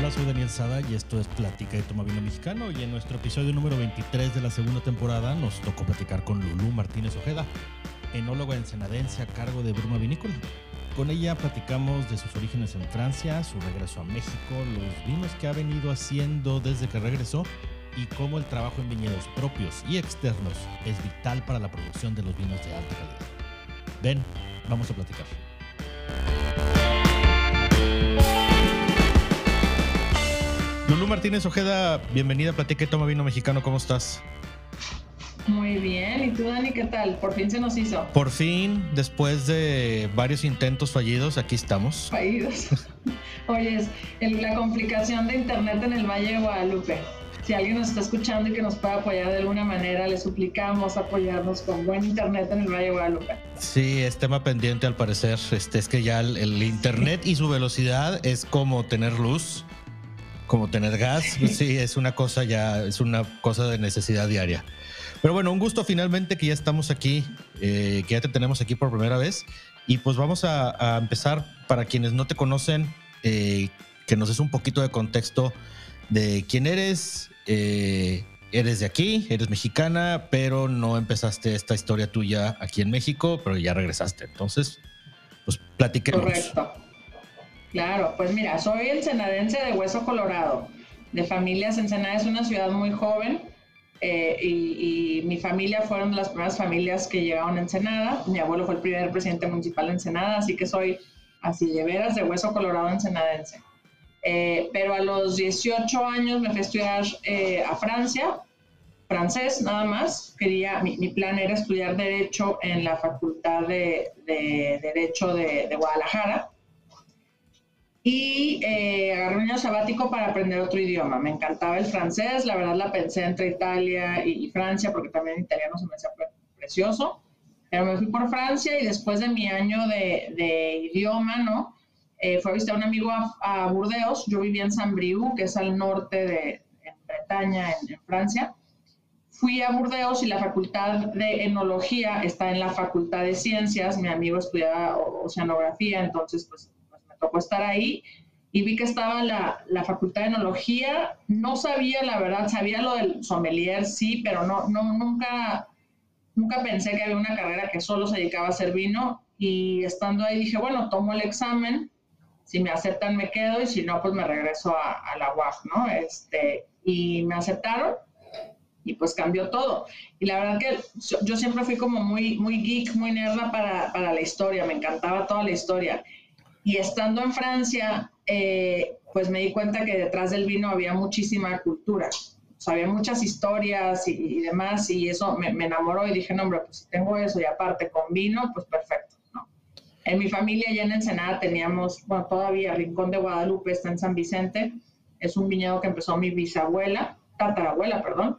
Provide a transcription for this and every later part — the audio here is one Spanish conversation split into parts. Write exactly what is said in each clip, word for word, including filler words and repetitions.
Hola, soy Daniel Sada y esto es Plática de Toma Vino Mexicano, y en nuestro episodio número veintitrés de la segunda temporada nos tocó platicar con Lulú Martínez Ojeda, enóloga ensenadense a cargo de Bruma Vinícola. Con ella platicamos de sus orígenes en Francia, su regreso a México, los vinos que ha venido haciendo desde que regresó y cómo el trabajo en viñedos propios y externos es vital para la producción de los vinos de alta calidad. Ven, vamos a platicar. Lulú Martínez Ojeda, bienvenida a Platica y Toma Vino Mexicano, ¿cómo estás? Muy bien, ¿y tú, Dani, qué tal? Por fin se nos hizo. Por fin, después de varios intentos fallidos, aquí estamos. Fallidos. Oye, es el, la complicación de internet en el Valle de Guadalupe. Si alguien nos está escuchando y que nos pueda apoyar de alguna manera, le suplicamos apoyarnos con buen internet en el Valle de Guadalupe. Sí, es tema pendiente al parecer. Este, es que ya el, el internet y su velocidad es como tener luz, como tener gas. Sí, es una cosa ya, es una cosa de necesidad diaria. Pero bueno, un gusto finalmente que ya estamos aquí, eh, que ya te tenemos aquí por primera vez. Y pues vamos a, a empezar, para quienes no te conocen, eh, que nos des un poquito de contexto de quién eres. Eh, eres de aquí, eres mexicana, pero no empezaste esta historia tuya aquí en México, pero ya regresaste. Entonces, pues platiquemos. Correcto. Claro, pues mira, soy ensenadense de Hueso Colorado, de familias. Ensenada es una ciudad muy joven. Eh, y, y mi familia fueron de las primeras familias que llegaron a Ensenada. Mi abuelo fue el primer presidente municipal de Ensenada, así que soy así de veras de Hueso Colorado ensenadense. Eh, pero a los dieciocho años me fui a estudiar eh, a Francia, francés nada más. Quería, mi, mi plan era estudiar Derecho en la Facultad de, de Derecho de, de Guadalajara. Y eh, agarré un año sabático para aprender otro idioma. Me encantaba el francés, la verdad la pensé entre Italia y, y Francia, porque también el italiano se me hacía pre- precioso. Pero me fui por Francia y después de mi año de, de idioma, ¿no? Eh, fui a visitar a un amigo a, a Burdeos. Yo vivía en Saint-Brieuc, que es al norte de en Bretaña, en, en Francia. Fui a Burdeos y la facultad de enología está en la facultad de ciencias. Mi amigo estudiaba oceanografía, entonces pues tocó estar ahí y vi que estaba la, la facultad de enología. No sabía, la verdad, sabía lo del sommelier, sí, pero no, no, nunca, nunca pensé que había una carrera que solo se dedicaba a hacer vino. Y estando ahí dije, bueno, tomo el examen, si me aceptan me quedo y si no, pues me regreso a, a la U A C, ¿no? Este, y me aceptaron y pues cambió todo. Y la verdad que yo siempre fui como muy, muy geek, muy nerda para, para la historia, me encantaba toda la historia. Y estando en Francia, eh, pues me di cuenta que detrás del vino había muchísima cultura. O sea, había muchas historias y, y demás, y eso me, me enamoró y dije, no, hombre, pues si tengo eso y aparte con vino, pues perfecto, ¿no? En mi familia ya en Ensenada teníamos, bueno, todavía Rincón de Guadalupe está en San Vicente. Es un viñedo que empezó mi bisabuela, tatarabuela, perdón.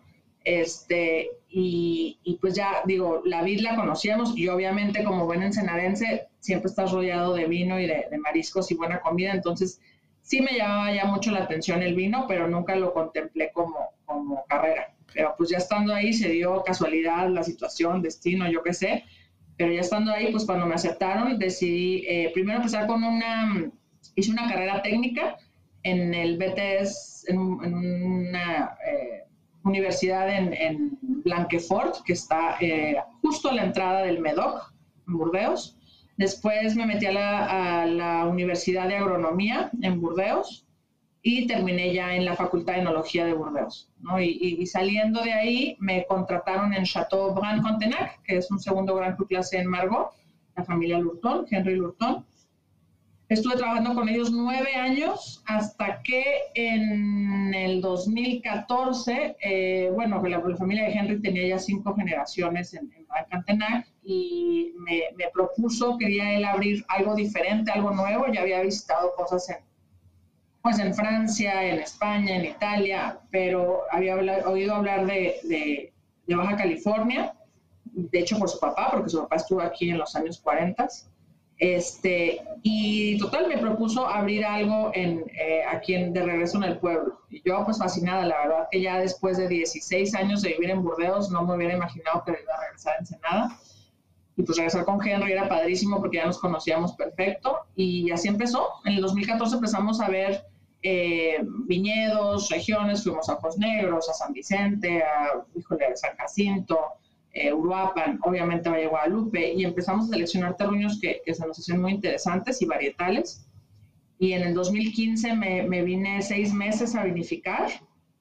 Este, y, y pues ya, digo, la vid la conocíamos y obviamente como buen ensenadense siempre estás rodeado de vino y de, de mariscos y buena comida, entonces sí me llamaba ya mucho la atención el vino, pero nunca lo contemplé como, como carrera. Pero pues ya estando ahí se dio casualidad, la situación, destino, yo qué sé, pero ya estando ahí, pues cuando me aceptaron decidí eh, primero empezar con una, hice una carrera técnica en el B T S, en, en una... Eh, universidad en, en Blanquefort, que está eh, justo a la entrada del Medoc, en Burdeos. Después me metí a la, a la Universidad de Agronomía en Burdeos y terminé ya en la Facultad de Enología de Burdeos, ¿no? Y, y, y saliendo de ahí me contrataron en Châteaubriand-Frontenac, que es un segundo Gran Cru clase en Margaux, la familia Lurton, Henry Lurton. Estuve trabajando con ellos nueve años hasta que en el dos mil catorce, eh, bueno, la, la familia de Henry tenía ya cinco generaciones en, en Cantenac y me, me propuso, quería él abrir algo diferente, algo nuevo. Ya había visitado cosas en, pues en Francia, en España, en Italia, pero había habla, oído hablar de, de, de Baja California, de hecho por su papá, porque su papá estuvo aquí en los años cuarenta. Este, y total me propuso abrir algo en, eh, aquí en, de regreso en el pueblo. Y yo pues fascinada, la verdad que ya después de dieciséis años de vivir en Burdeos no me hubiera imaginado que iba a regresar a Ensenada. Y pues regresar con Henry era padrísimo porque ya nos conocíamos perfecto. Y así empezó. En el dos mil catorce empezamos a ver eh, viñedos, regiones, fuimos a Ojos Negros, a San Vicente, a, híjole, a San Jacinto, eh, Uruapan, obviamente Valle de Guadalupe, y empezamos a seleccionar terruños que, que se nos hacían muy interesantes y varietales. Y en el dos mil quince me, me vine seis meses a vinificar,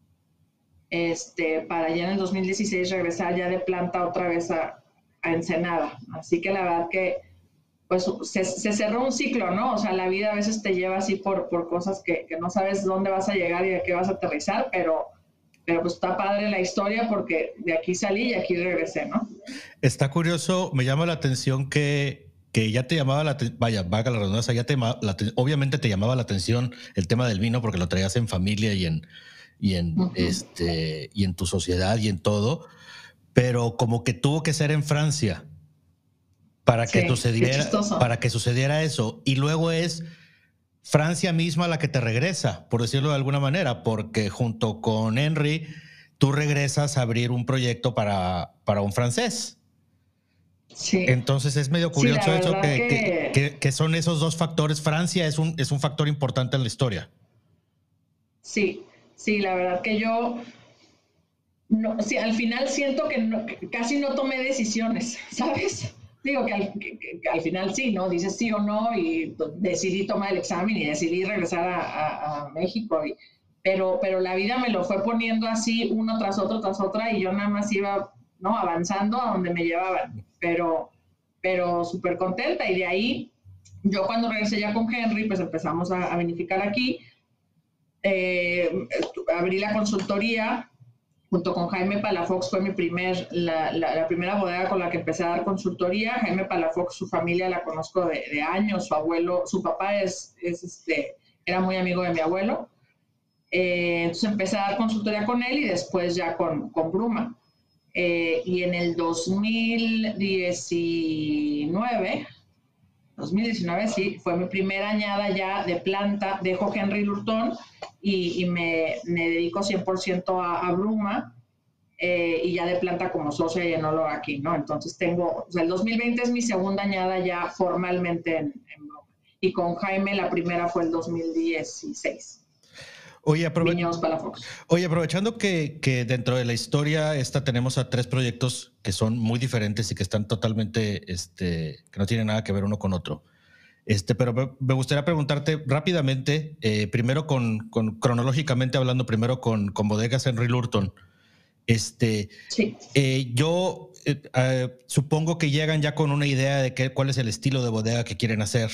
este, para ya en el dos mil dieciséis regresar ya de planta otra vez a, a Ensenada. Así que la verdad que pues se, se cerró un ciclo, ¿no? O sea, la vida a veces te lleva así por, por cosas que, que no sabes dónde vas a llegar y de qué vas a aterrizar, pero, pero pues está padre la historia porque de aquí salí y aquí regresé, ¿no? Está curioso, me llama la atención que, que ya te llamaba la atención, vaya, vaga la redundancia, ya te, la, obviamente te llamaba la atención el tema del vino porque lo traías en familia y en, y en, uh-huh. este, y en tu sociedad y en todo, pero como que tuvo que ser en Francia. Para que, sí, sucediera, para que sucediera eso. Y luego es Francia misma la que te regresa, por decirlo de alguna manera, porque junto con Henry, tú regresas a abrir un proyecto para, para un francés. Sí. Entonces es medio curioso sí, eso, que, que... Que, que, que son esos dos factores. Francia es un, es un factor importante en la historia. Sí, sí, la verdad que yo... No, sí, al final siento que, no, que casi no tomé decisiones, ¿sabes? Digo que al, que, que al final sí, ¿no? Dices sí o no y decidí tomar el examen y decidí regresar a, a, a México. Y, pero, pero la vida me lo fue poniendo así uno tras otro, tras otra y yo nada más iba, ¿no? Avanzando a donde me llevaban. Pero, pero súper contenta y de ahí yo cuando regresé ya con Henry pues empezamos a, a vinificar aquí. Eh, abrí la consultoría. Junto con Jaime Palafox fue mi primer, la, la, la primera bodega con la que empecé a dar consultoría. Jaime Palafox, su familia la conozco de, de años, su abuelo, su papá es, es este, era muy amigo de mi abuelo. Eh, entonces empecé a dar consultoría con él y después ya con, con Bruma. Eh, y en el dos mil diecinueve, dos mil diecinueve sí, fue mi primera añada ya de planta, dejo Henry Lurton y, y me, me dedico cien por ciento a, a Bruma eh, y ya de planta como socia y enóloga aquí, ¿no? Entonces tengo, o sea, el dos mil veinte es mi segunda añada ya formalmente en, en Bruma. Y con Jaime la primera fue el dos mil dieciséis. Oye, aprove Oye, aprovechando que, que dentro de la historia esta tenemos a tres proyectos que son muy diferentes y que están totalmente, este, que no tienen nada que ver uno con otro. Este, pero me, me gustaría preguntarte rápidamente, eh, primero con, con, cronológicamente hablando, primero con, con Bodegas Henry Lurton. Este, sí. eh, yo eh, eh, supongo que llegan ya con una idea de qué, cuál es el estilo de bodega que quieren hacer.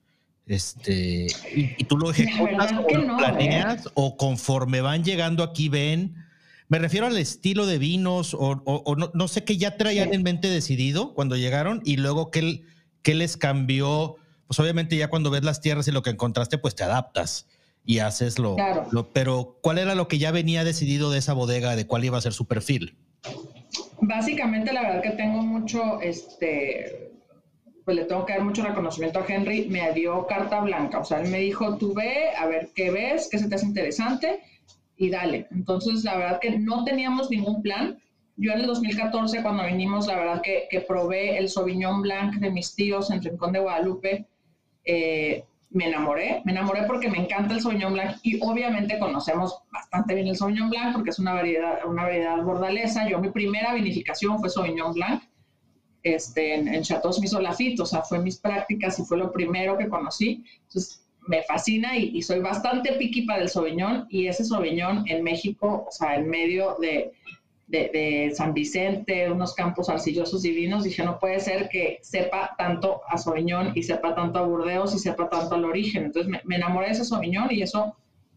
Este, y, y tú lo ejecutas o lo no, planeas, ¿eh? O conforme van llegando aquí ven. Me refiero al estilo de vinos o, o, o no, no sé qué ya traían sí. en mente decidido cuando llegaron y luego qué, qué les cambió. Pues obviamente ya cuando ves las tierras y lo que encontraste, pues te adaptas y haces lo, claro. lo. Pero ¿cuál era lo que ya venía decidido de esa bodega, de cuál iba a ser su perfil? Básicamente, la verdad que tengo mucho, este... pues le tengo que dar mucho reconocimiento a Henry, me dio carta blanca, o sea, él me dijo, tú ve, a ver qué ves, qué se te hace interesante, y dale. Entonces, la verdad que no teníamos ningún plan. Yo en el dos mil catorce, cuando vinimos, la verdad que, que probé el Sauvignon Blanc de mis tíos en Rincón de Guadalupe, eh, me enamoré, me enamoré porque me encanta el Sauvignon Blanc, y obviamente conocemos bastante bien el Sauvignon Blanc, porque es una variedad, una variedad bordalesa. Yo, mi primera vinificación fue Sauvignon Blanc, Este, en, en Chateau Miso Lafite, o sea, fue mis prácticas y fue lo primero que conocí. Entonces, me fascina y, y soy bastante picky para el Sauvignon, y ese Sauvignon en México, o sea, en medio de, de, de San Vicente, unos campos arcillosos divinos, dije, no puede ser que sepa tanto a Sauvignon y sepa tanto a Burdeos y sepa tanto al origen. Entonces, me, me enamoré de ese Sauvignon y eso,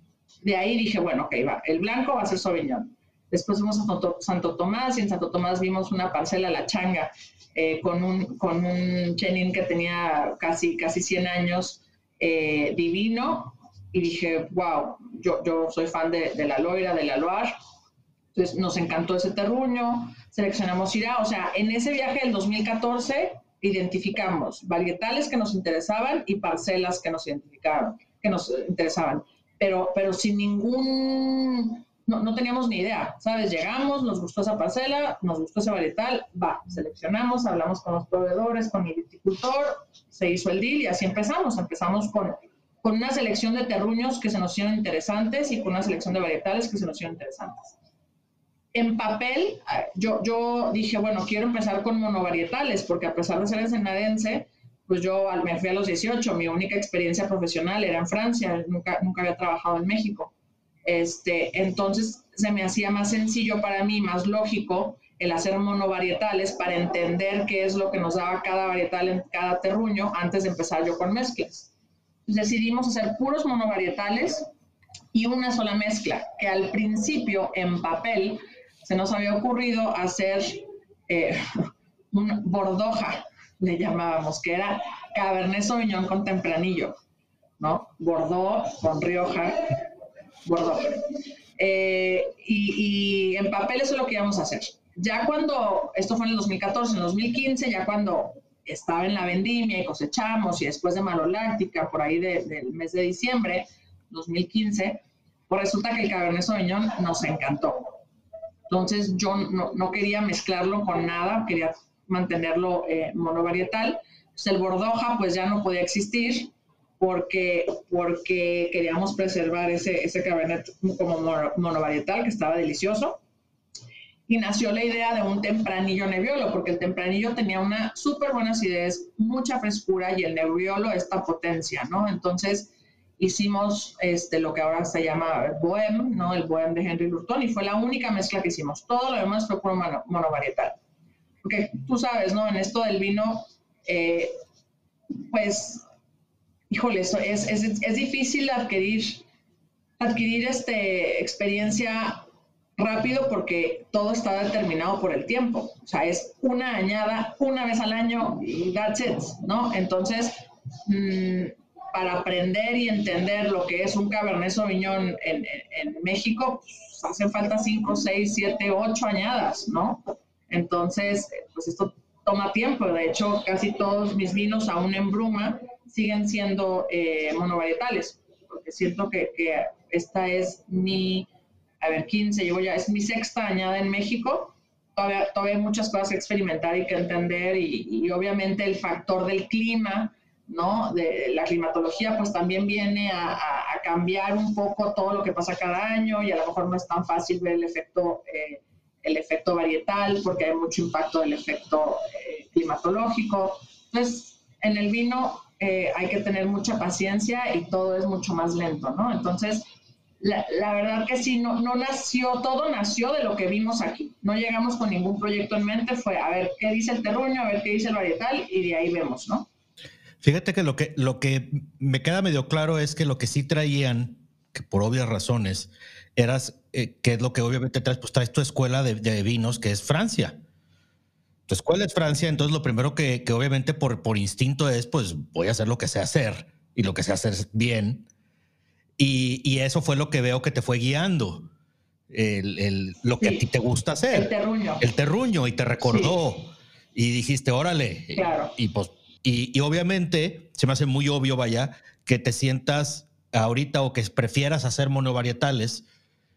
de ahí dije, bueno, ok, va, el blanco va a ser Sauvignon. Después fuimos a Santo Tomás y en Santo Tomás vimos una parcela, La Changa, eh, con un, con un Chenin que tenía casi, casi cien años, eh, divino, y dije, wow, yo, yo soy fan de, de la Loira, de la Loire. Entonces nos encantó ese terruño, seleccionamos Syrah. O sea, en ese viaje del dos mil catorce identificamos varietales que nos interesaban y parcelas que nos identificaban, que nos interesaban, pero, pero sin ningún... No, no teníamos ni idea, ¿sabes? Llegamos, nos gustó esa parcela, nos gustó ese varietal, va, seleccionamos, hablamos con los proveedores, con el viticultor, se hizo el deal y así empezamos. Empezamos con, con una selección de terruños que se nos hicieron interesantes y con una selección de varietales que se nos hicieron interesantes. En papel, yo, yo dije, bueno, quiero empezar con monovarietales, porque a pesar de ser ensenadense, pues yo me fui a los dieciocho, mi única experiencia profesional era en Francia, nunca, nunca había trabajado en México. Este, entonces se me hacía más sencillo para mí, más lógico, el hacer monovarietales para entender qué es lo que nos daba cada varietal en cada terruño antes de empezar yo con mezclas. Entonces decidimos hacer puros monovarietales y una sola mezcla, que al principio en papel se nos había ocurrido hacer eh, un bordoja, le llamábamos, que era Cabernet Sauvignon con Tempranillo, ¿no? Bordeaux con Rioja, Bordeaux. Eh, y, y en papel eso es lo que íbamos a hacer. Ya cuando, esto fue en el dos mil catorce, en el dos mil quince, ya cuando estaba en la vendimia y cosechamos, y después de maloláctica, por ahí de, del mes de diciembre, dos mil quince, pues resulta que el Cabernet Sauvignon nos encantó. Entonces yo no, no quería mezclarlo con nada, quería mantenerlo eh, monovarietal. Entonces el Bordoja pues ya no podía existir porque, porque queríamos preservar ese, ese Cabernet como monovarietal, que estaba delicioso. Y nació la idea de un Tempranillo Nebbiolo, porque el Tempranillo tenía una súper buena acidez, mucha frescura, y el Nebbiolo esta potencia, ¿no? Entonces hicimos este, lo que ahora se llama Bohème, ¿no? El Bohème de Henry Lurton, y fue la única mezcla que hicimos. Todo lo demás fue puro mono, monovarietal. Porque tú sabes, ¿no? En esto del vino, eh, pues, híjole, eso es, es, es difícil adquirir, adquirir este, experiencia rápido porque todo está determinado por el tiempo. O sea, es una añada una vez al año y that's it, ¿no? Entonces, mmm, para aprender y entender lo que es un Cabernet Sauvignon en, en, en México, pues, hacen falta cinco, seis, siete, ocho añadas, ¿no? Entonces, pues esto toma tiempo. De hecho, casi todos mis vinos, aún en bruma, siguen siendo eh, monovarietales, porque siento que, que esta es mi, a ver, quince, llevo ya, es mi sexta añada en México. Todavía, todavía hay muchas cosas que experimentar y que entender, y, y obviamente el factor del clima, ¿no? De la climatología, pues también viene a, a, a cambiar un poco todo lo que pasa cada año, y a lo mejor no es tan fácil ver el efecto, eh, el efecto varietal, porque hay mucho impacto del efecto eh, climatológico. Entonces, en el vino eh, hay que tener mucha paciencia y todo es mucho más lento, ¿no? Entonces, la, la verdad que sí, no, no nació, todo nació de lo que vimos aquí. No llegamos con ningún proyecto en mente, fue a ver qué dice el terruño, a ver qué dice el varietal, y de ahí vemos, ¿no? Fíjate que lo que, lo que me queda medio claro es que lo que sí traían, que por obvias razones, eras, eh, que es lo que obviamente traes, pues traes tu escuela de, de vinos, que es Francia. Tu escuela es Francia, entonces lo primero que, que obviamente por, por instinto es, pues voy a hacer lo que sé hacer, y lo que sé hacer bien. Y, y eso fue lo que veo que te fue guiando, el, el, lo que sí, a ti te gusta hacer. El terruño. El terruño, y te recordó, sí. Y dijiste, órale. Claro. Y, y pues Y, y obviamente se me hace muy obvio, vaya, que te sientas ahorita o que prefieras hacer monovarietales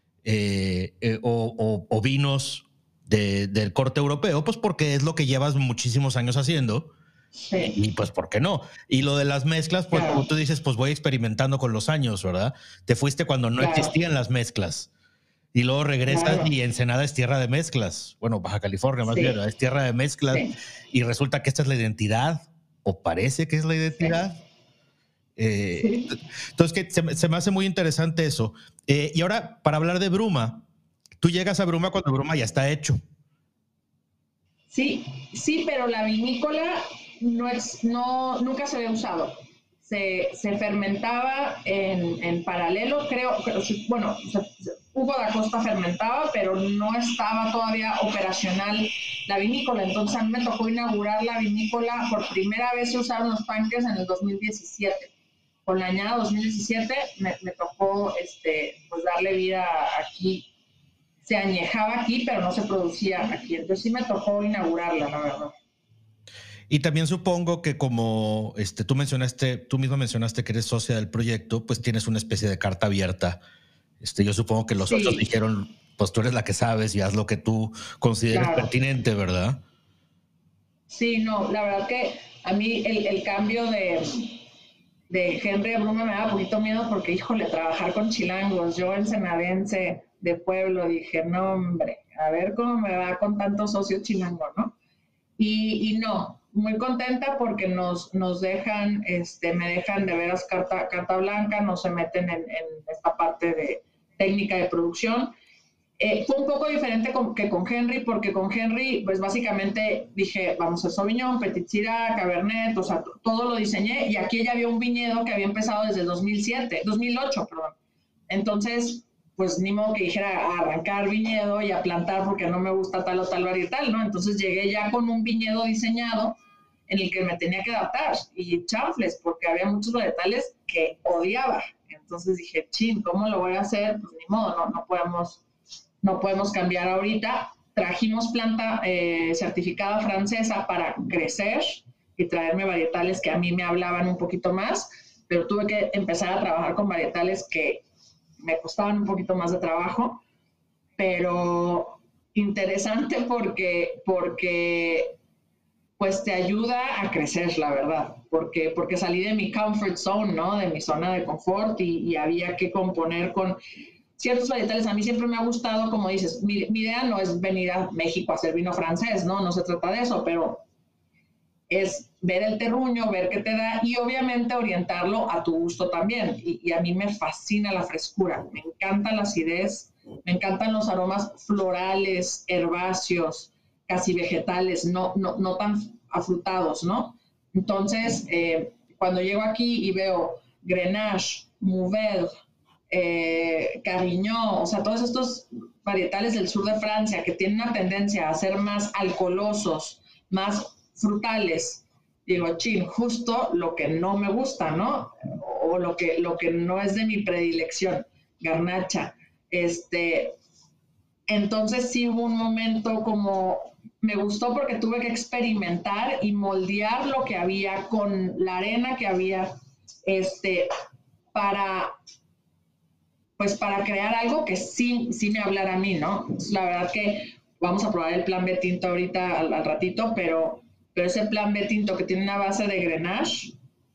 eh, eh, o, o, o vinos de, del corte europeo, pues porque es lo que llevas muchísimos años haciendo. Sí. Y pues, ¿por qué no? Y lo de las mezclas, pues claro, como tú dices, pues voy experimentando con los años, ¿verdad? Te fuiste cuando no claro. existían las mezclas. Y luego regresas claro. y Ensenada es tierra de mezclas. Bueno, Baja California más sí. bien, es tierra de mezclas. Sí. Y resulta que esta es la identidad. O parece que es la identidad. Sí. Eh, sí. Entonces, que se, se me hace muy interesante eso. Eh, y ahora, para hablar de Bruma, tú llegas a Bruma cuando Bruma ya está hecho. Sí, sí, pero la vinícola no es, no, nunca se había usado. Se, se fermentaba en, en paralelo, creo, bueno, Hugo da Costa fermentaba, pero no estaba todavía operacional la vinícola. Entonces a mí me tocó inaugurar la vinícola. Por primera vez se usaron los tanques en el dos mil diecisiete. Con la añada dos mil diecisiete me, me tocó este, pues darle vida aquí. Se añejaba aquí, pero no se producía aquí. Entonces sí me tocó inaugurarla, la verdad. Y también supongo que como este, tú mencionaste, tú misma mencionaste que eres socia del proyecto, pues tienes una especie de carta abierta. Este, yo supongo que los sí. otros dijeron, pues tú eres la que sabes y haz lo que tú consideres claro. pertinente, ¿verdad? Sí, no, la verdad que a mí el, el cambio de, de Henry Bruma me daba un poquito miedo porque, híjole, trabajar con chilangos, yo ensenadense de pueblo, dije, no, hombre, a ver cómo me va con tantos socios chilangos, ¿no? Y, y no, muy contenta porque nos, nos dejan, este, me dejan de veras carta, carta blanca, no se meten en, en esta parte de técnica de producción. Eh, fue un poco diferente con, que con Henry, porque con Henry, pues básicamente dije, vamos a Sauvignon, Petit Syrah, Cabernet, o sea, todo lo diseñé, y aquí ya había un viñedo que había empezado desde el dos mil siete, dos mil ocho, perdón. Entonces, pues ni modo que dijera a arrancar viñedo y a plantar porque no me gusta tal o tal varietal, ¿no? Entonces llegué ya con un viñedo diseñado en el que me tenía que adaptar, y chanfles, porque había muchos varietales que odiaba. Entonces dije, chin, ¿cómo lo voy a hacer? Pues ni modo, no, no podemos... no podemos cambiar ahorita. Trajimos planta eh, certificada francesa para crecer y traerme varietales que a mí me hablaban un poquito más, pero tuve que empezar a trabajar con varietales que me costaban un poquito más de trabajo, pero interesante porque, porque pues te ayuda a crecer, la verdad, porque, porque salí de mi comfort zone, ¿no? De mi zona de confort, y, y había que componer con ciertos varietales. A mí siempre me ha gustado, como dices, mi, mi idea no es venir a México a hacer vino francés, ¿no? No se trata de eso, pero es ver el terruño, ver qué te da, y obviamente orientarlo a tu gusto también. Y, y a mí me fascina la frescura, me encanta la acidez, me encantan los aromas florales, herbáceos, casi vegetales, no, no, no tan afrutados, ¿no? Entonces, eh, cuando llego aquí y veo Grenache, Mourvèdre, eh, Carignan, o sea, todos estos varietales del sur de Francia que tienen una tendencia a ser más alcoholosos, más frutales, digo, chin, justo lo que no me gusta, ¿no? O lo que, lo que no es de mi predilección, garnacha. Este, entonces sí hubo un momento como, me gustó porque tuve que experimentar y moldear lo que había con la arena que había, este, para, pues para crear algo que sí, sí me hablara a mí, ¿no? Entonces, la verdad que vamos a probar el plan B tinto ahorita al, al ratito, pero, pero ese plan B tinto que tiene una base de Grenache,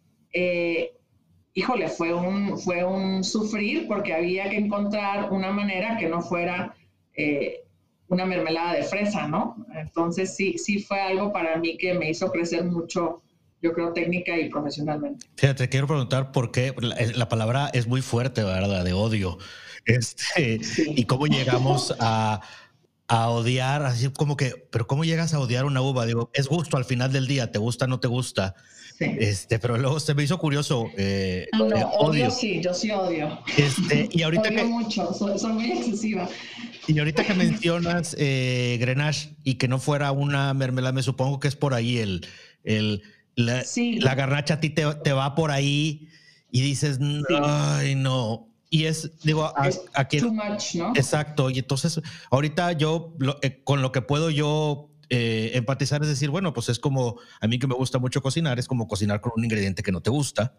eh, híjole, fue un, fue un sufrir porque había que encontrar una manera que no fuera eh, una mermelada de fresa, ¿no? Entonces sí, sí fue algo para mí que me hizo crecer mucho, yo creo, técnica y profesionalmente. Fíjate, quiero preguntar por qué la, la palabra es muy fuerte, ¿verdad? De odio. Este, sí. Y cómo llegamos a, a odiar, así como que, pero ¿cómo llegas a odiar una uva? Digo, es gusto al final del día, te gusta, no te gusta. Sí. Este, pero luego se me hizo curioso. Eh, no, no, odio. odio sí, yo sí odio. Este, y ahorita odio que, mucho, soy, soy muy excesiva. Y ahorita que mencionas eh, Grenache y que no fuera una mermelada, me supongo que es por ahí el, el la, sí. la garnacha a ti te, te va por ahí y dices, sí. ay, no. Y es, digo, a, aquí. Too much, ¿no? Exacto. Y entonces, ahorita yo, lo, eh, con lo que puedo yo eh, empatizar es decir, bueno, pues es como, a mí que me gusta mucho cocinar, es como cocinar con un ingrediente que no te gusta.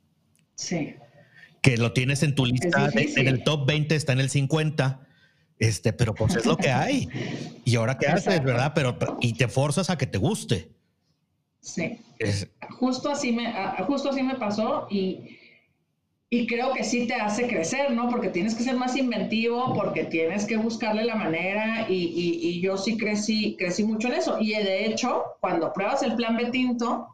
Sí. Que lo tienes en tu lista, de, en el top veinte está en el cincuenta. Este, pero pues es lo que hay. Y ahora qué Exacto. haces, ¿verdad? Pero, y te forzas a que te guste. Sí. Es... Justo así me, justo así me pasó y, y creo que sí te hace crecer, ¿no? Porque tienes que ser más inventivo, porque tienes que buscarle la manera y, y, y yo sí crecí, crecí mucho en eso. Y de hecho, cuando pruebas el plan B tinto,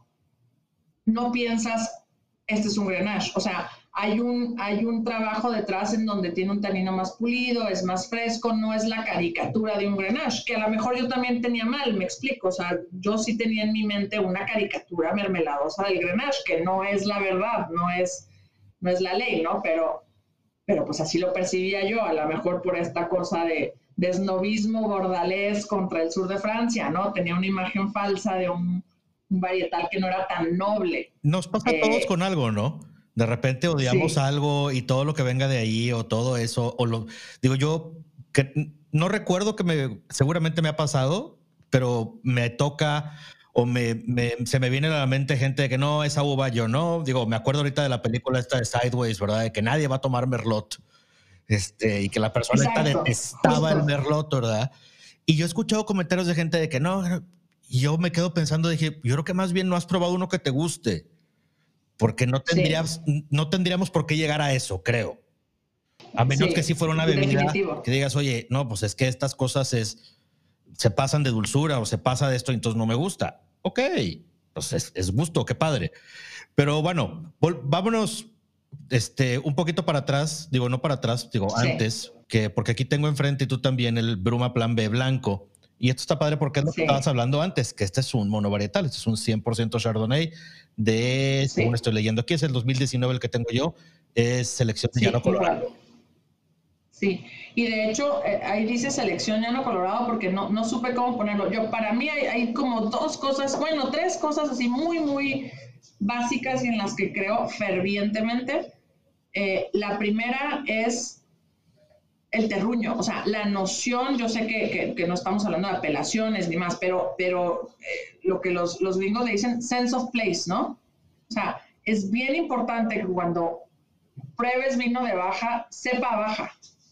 no piensas, este es un Grenache. O sea, Hay un, hay un trabajo detrás en donde tiene un tanino más pulido, es más fresco, no es la caricatura de un Grenache, que a lo mejor yo también tenía mal, me explico. O sea, yo sí tenía en mi mente una caricatura mermeladosa del Grenache, que no es la verdad, no es, no es la ley, ¿no? Pero, pero pues así lo percibía yo, a lo mejor por esta cosa de, de snobismo bordalés contra el sur de Francia, ¿no? Tenía una imagen falsa de un, un varietal que no era tan noble. Nos pasa eh, a todos con algo, ¿no? De repente odiamos sí. algo y todo lo que venga de ahí o todo eso. O lo, digo, yo que no recuerdo que me, seguramente me ha pasado, pero me toca o me, me, se me viene a la mente gente de que no, esa uva yo no. Digo, me acuerdo ahorita de la película esta de Sideways, ¿verdad? De que nadie va a tomar Merlot. Este, y que la persona esta detestaba el Merlot, ¿verdad? Y yo he escuchado comentarios de gente de que no. Y yo me quedo pensando, dije, yo creo que más bien no has probado uno que te guste. porque no, tendrías, sí. no tendríamos por qué llegar a eso, creo. A menos sí, que sí fuera una bebida definitivo. Que digas, oye, no, pues es que estas cosas es, se pasan de dulzura o se pasa de esto, entonces no me gusta. Ok, pues es, es gusto, qué padre. Pero bueno, vámonos este, un poquito para atrás, digo, no para atrás, digo sí. antes, que, porque aquí tengo enfrente y tú también el Bruma Plan B blanco. Y esto está padre porque es lo sí. que estabas hablando antes, que este es un monovarietal, este es un cien por ciento Chardonnay de, sí. según estoy leyendo aquí, es el dos mil diecinueve el que tengo yo, es selección de sí, llano colorado. Sí, y de hecho eh, ahí dice selección llano colorado porque no, no supe cómo ponerlo. Yo, para mí hay, hay como dos cosas, bueno, tres cosas así muy, muy básicas y en las que creo fervientemente. Eh, la primera es el terruño, o sea, la noción, yo sé que, que, que no estamos hablando de apelaciones ni más, pero, pero eh, lo que los, los gringos le dicen sense of place, ¿no? O sea, es bien importante que cuando pruebes vino de baja, sepa baja,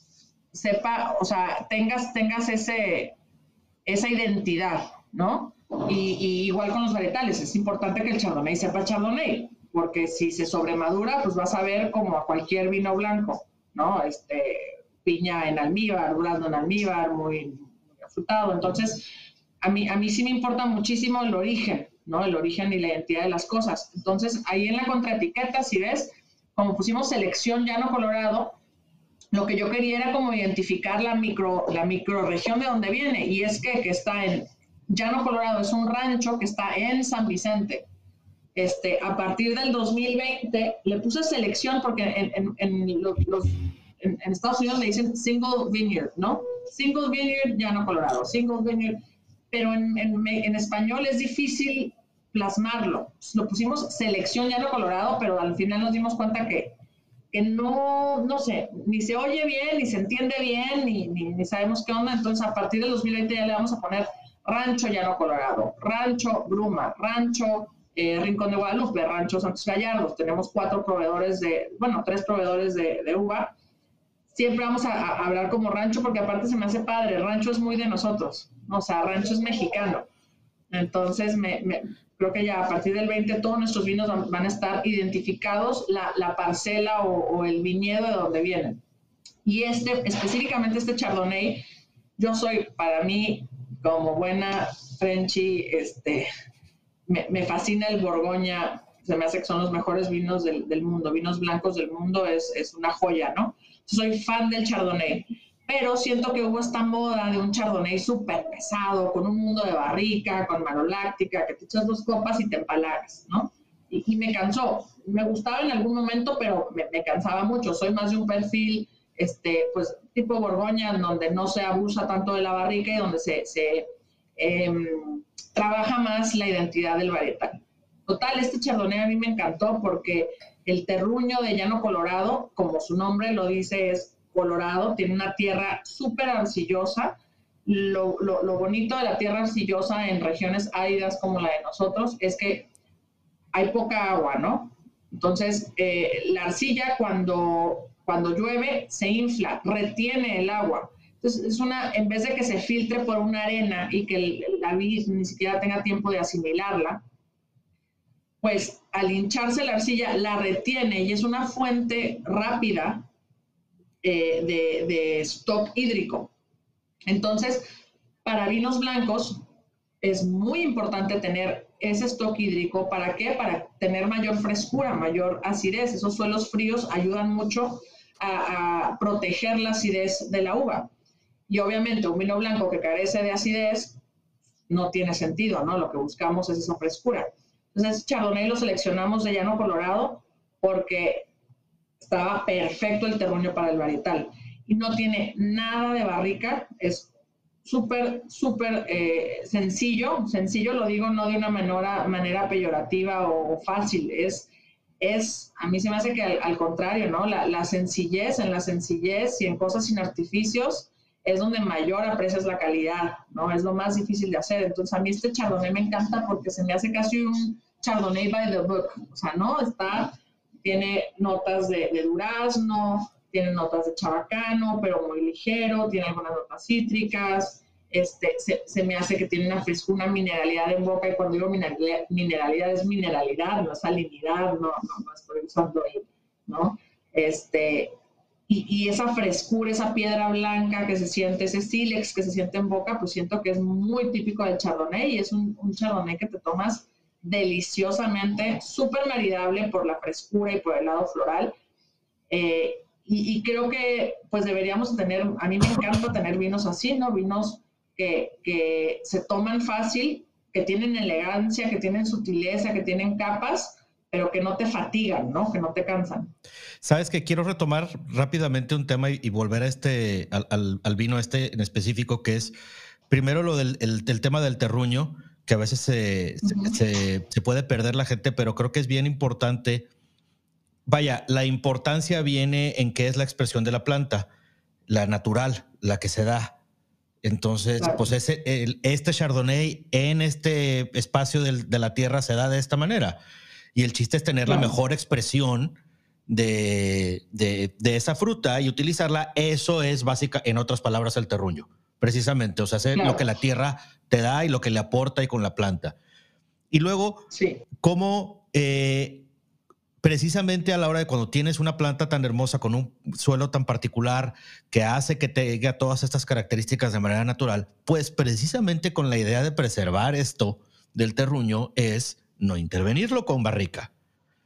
sepa, o sea, tengas, tengas ese, esa identidad, ¿no? Y, y igual con los varietales, es importante que el Chardonnay sepa Chardonnay, porque si se sobremadura, pues vas a ver como a cualquier vino blanco, ¿no? Este, piña en almíbar, durazno en almíbar, muy, muy afrutado. Entonces, a mí, a mí sí me importa muchísimo el origen, ¿no? El origen y la identidad de las cosas. Entonces, ahí en la contraetiqueta, si ves, como pusimos selección llano colorado, lo que yo quería era como identificar la micro, la microrregión de donde viene, y es que, que está en Llano Colorado, es un rancho que está en San Vicente. Este, a partir del dos mil veinte le puse selección porque en, en, en, los, los, en, en Estados Unidos le dicen single vineyard, ¿no? Single vineyard, Llano Colorado, single vineyard, pero en, en, en español es difícil plasmarlo. Lo pusimos selección Llano Colorado, pero al final nos dimos cuenta que que no, no sé, ni se oye bien, ni se entiende bien, ni, ni, ni sabemos qué onda. Entonces, a partir del dos mil veinte ya le vamos a poner Rancho Llano Colorado, Rancho Bruma, Rancho eh, Rincón de Guadalupe, Rancho Santos Gallardos. Tenemos cuatro proveedores de, bueno, tres proveedores de, de uva. Siempre vamos a, a hablar como rancho porque aparte se me hace padre. Rancho es muy de nosotros, o sea, rancho es mexicano. Entonces, me, me, creo que ya a partir del veinte todos nuestros vinos van, van a estar identificados la, la parcela o, o el viñedo de donde vienen. Y este, específicamente este Chardonnay, yo soy, para mí, como buena Frenchie, este, me, me fascina el Borgoña, se me hace que son los mejores vinos del, del mundo, vinos blancos del mundo, es, es una joya, ¿no? Soy fan del Chardonnay. Pero siento que hubo esta moda de un Chardonnay súper pesado, con un mundo de barrica, con maloláctica, que te echas dos copas y te empalagas, ¿no? Y, y me cansó. Me gustaba en algún momento, pero me, me cansaba mucho. Soy más de un perfil, este, pues, tipo Borgoña, en donde no se abusa tanto de la barrica y donde se, se eh, trabaja más la identidad del varietal. Total, este Chardonnay a mí me encantó porque el terruño de Llano Colorado, como su nombre lo dice, es colorado, tiene una tierra súper arcillosa. Lo, lo, lo bonito de la tierra arcillosa en regiones áridas como la de nosotros es que hay poca agua, ¿no? Entonces, eh, la arcilla cuando, cuando llueve se infla, retiene el agua. Entonces, es una, en vez de que se filtre por una arena y que el, la vid ni siquiera tenga tiempo de asimilarla, pues al hincharse la arcilla la retiene y es una fuente rápida Eh, de, de stock hídrico. Entonces, para vinos blancos es muy importante tener ese stock hídrico. ¿Para qué? Para tener mayor frescura, mayor acidez. Esos suelos fríos ayudan mucho a, a proteger la acidez de la uva. Y obviamente un vino blanco que carece de acidez no tiene sentido, ¿no? Lo que buscamos es esa frescura. Entonces, Chardonnay lo seleccionamos de Llano Colorado porque estaba perfecto el terruño para el varietal. Y no tiene nada de barrica, es súper, súper eh, sencillo. Sencillo lo digo no de una manera, manera peyorativa o, o fácil, es, es, a mí se me hace que al, al contrario, ¿no? La, la sencillez, en la sencillez y en cosas sin artificios es donde mayor aprecias la calidad, ¿no? Es lo más difícil de hacer. Entonces a mí este Chardonnay me encanta porque se me hace casi un Chardonnay by the book, o sea, ¿no? Está... Tiene notas de, de durazno, tiene notas de chabacano, pero muy ligero, tiene algunas notas cítricas, este, se, se me hace que tiene una frescura, una mineralidad en boca, y cuando digo mineralidad, mineralidad es mineralidad, no es salinidad, no, no, no estoy usando ahí, ¿no? Este, y, y esa frescura, esa piedra blanca que se siente, ese sílex que se siente en boca, pues siento que es muy típico del Chardonnay, y es un, un Chardonnay que te tomas deliciosamente, súper maridable por la frescura y por el lado floral. Eh, y, y creo que pues deberíamos tener, a mí me encanta tener vinos así, ¿no? Vinos que, que se toman fácil, que tienen elegancia, que tienen sutileza, que tienen capas, pero que no te fatigan, ¿no? Que no te cansan. Sabes que quiero retomar rápidamente un tema y, y volver a este, al, al, al vino este en específico, que es primero lo del el, el tema del terruño, que a veces se, uh-huh. se, se, se puede perder la gente, pero creo que es bien importante. Vaya, la importancia viene en qué es la expresión de la planta, la natural, la que se da. Entonces, claro. pues ese, el, este Chardonnay en este espacio del, de la tierra se da de esta manera. Y el chiste es tener claro. la mejor expresión de, de, de esa fruta y utilizarla. Eso es básica, en otras palabras, el terruño. Precisamente, o sea, hacer claro. lo que la tierra te da y lo que le aporta y con la planta. Y luego, sí. cómo eh, precisamente a la hora de cuando tienes una planta tan hermosa con un suelo tan particular que hace que tenga todas estas características de manera natural, pues precisamente con la idea de preservar esto del terruño es no intervenirlo con barrica.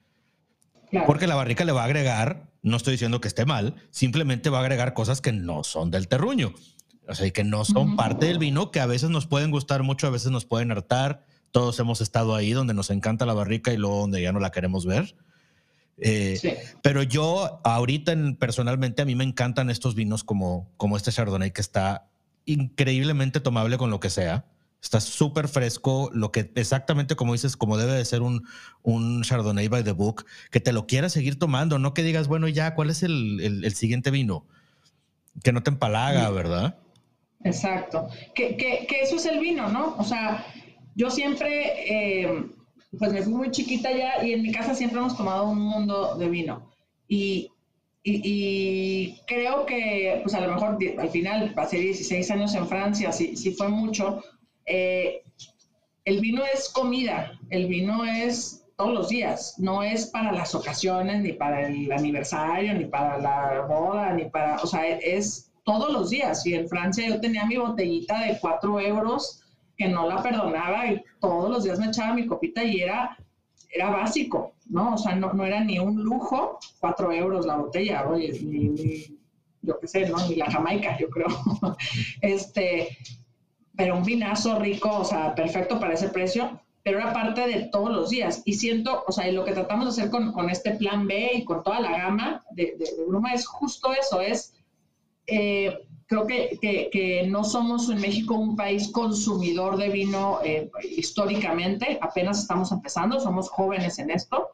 Claro. Porque la barrica le va a agregar, no estoy diciendo que esté mal, simplemente va a agregar cosas que no son del terruño. O sea, y que no son uh-huh. parte del vino, que a veces nos pueden gustar mucho, a veces nos pueden hartar. Todos hemos estado ahí donde nos encanta la barrica y luego donde ya no la queremos ver. Eh, sí. Pero yo ahorita en, personalmente a mí me encantan estos vinos como, como este Chardonnay, que está increíblemente tomable con lo que sea. Está súper fresco, lo que exactamente como dices, como debe de ser un, un Chardonnay by the book, que te lo quieras seguir tomando, no que digas, bueno, ya, ¿cuál es el, el, el siguiente vino? Que no te empalaga, sí. ¿verdad? Exacto. Que, que, que eso es el vino, ¿no? O sea, yo siempre, eh, pues me fui muy chiquita ya y en mi casa siempre hemos tomado un mundo de vino. Y, y, y creo que, pues a lo mejor al final pasé dieciséis años en Francia, sí, sí fue mucho. Eh, el vino es comida, el vino es todos los días, no es para las ocasiones, ni para el aniversario, ni para la boda, ni para, o sea, es todos los días. Y en Francia yo tenía mi botellita de cuatro euros que no la perdonaba y todos los días me echaba mi copita y era, era básico, ¿no? O sea, no, no era ni un lujo, cuatro euros la botella, oye, ni, ni yo qué sé, ¿no? Ni la Jamaica, yo creo. este, pero un vinazo rico, o sea, perfecto para ese precio, pero era parte de todos los días. Y siento, o sea, y lo que tratamos de hacer con, con este plan B y con toda la gama de, de, de Bruma es justo eso, es Eh, creo que, que, que no somos en México un país consumidor de vino eh, históricamente, apenas estamos empezando, somos jóvenes en esto.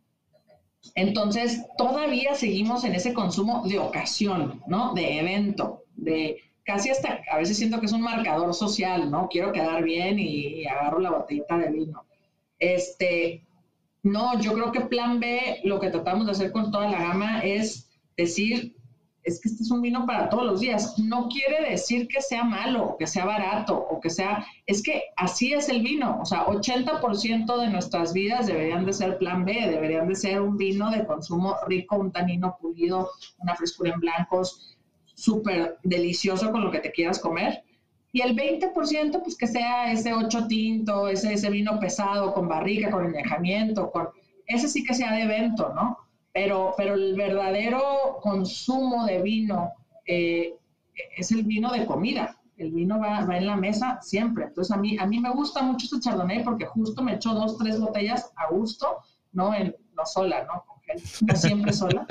Entonces, todavía seguimos en ese consumo de ocasión, ¿no? De evento, de casi hasta, a veces siento que es un marcador social, ¿no? Quiero quedar bien y, y agarro la botellita de vino. Este, no, yo creo que plan B, lo que tratamos de hacer con toda la gama es decir, es que este es un vino para todos los días. No quiere decir que sea malo, o que sea barato, o que sea... Es que así es el vino. O sea, ochenta por ciento de nuestras vidas deberían de ser plan B, deberían de ser un vino de consumo rico, un tanino pulido, una frescura en blancos, súper delicioso con lo que te quieras comer. Y el veinte por ciento, pues que sea ese ocho tinto, ese, ese vino pesado, con barrica, con añejamiento, con... Ese sí que sea de evento, ¿no? Pero, pero el verdadero consumo de vino eh, es el vino de comida. El vino va, va en la mesa siempre. Entonces, a mí, a mí me gusta mucho este Chardonnay porque justo me echo dos, tres botellas a gusto, no, en, no sola, ¿no? No siempre sola.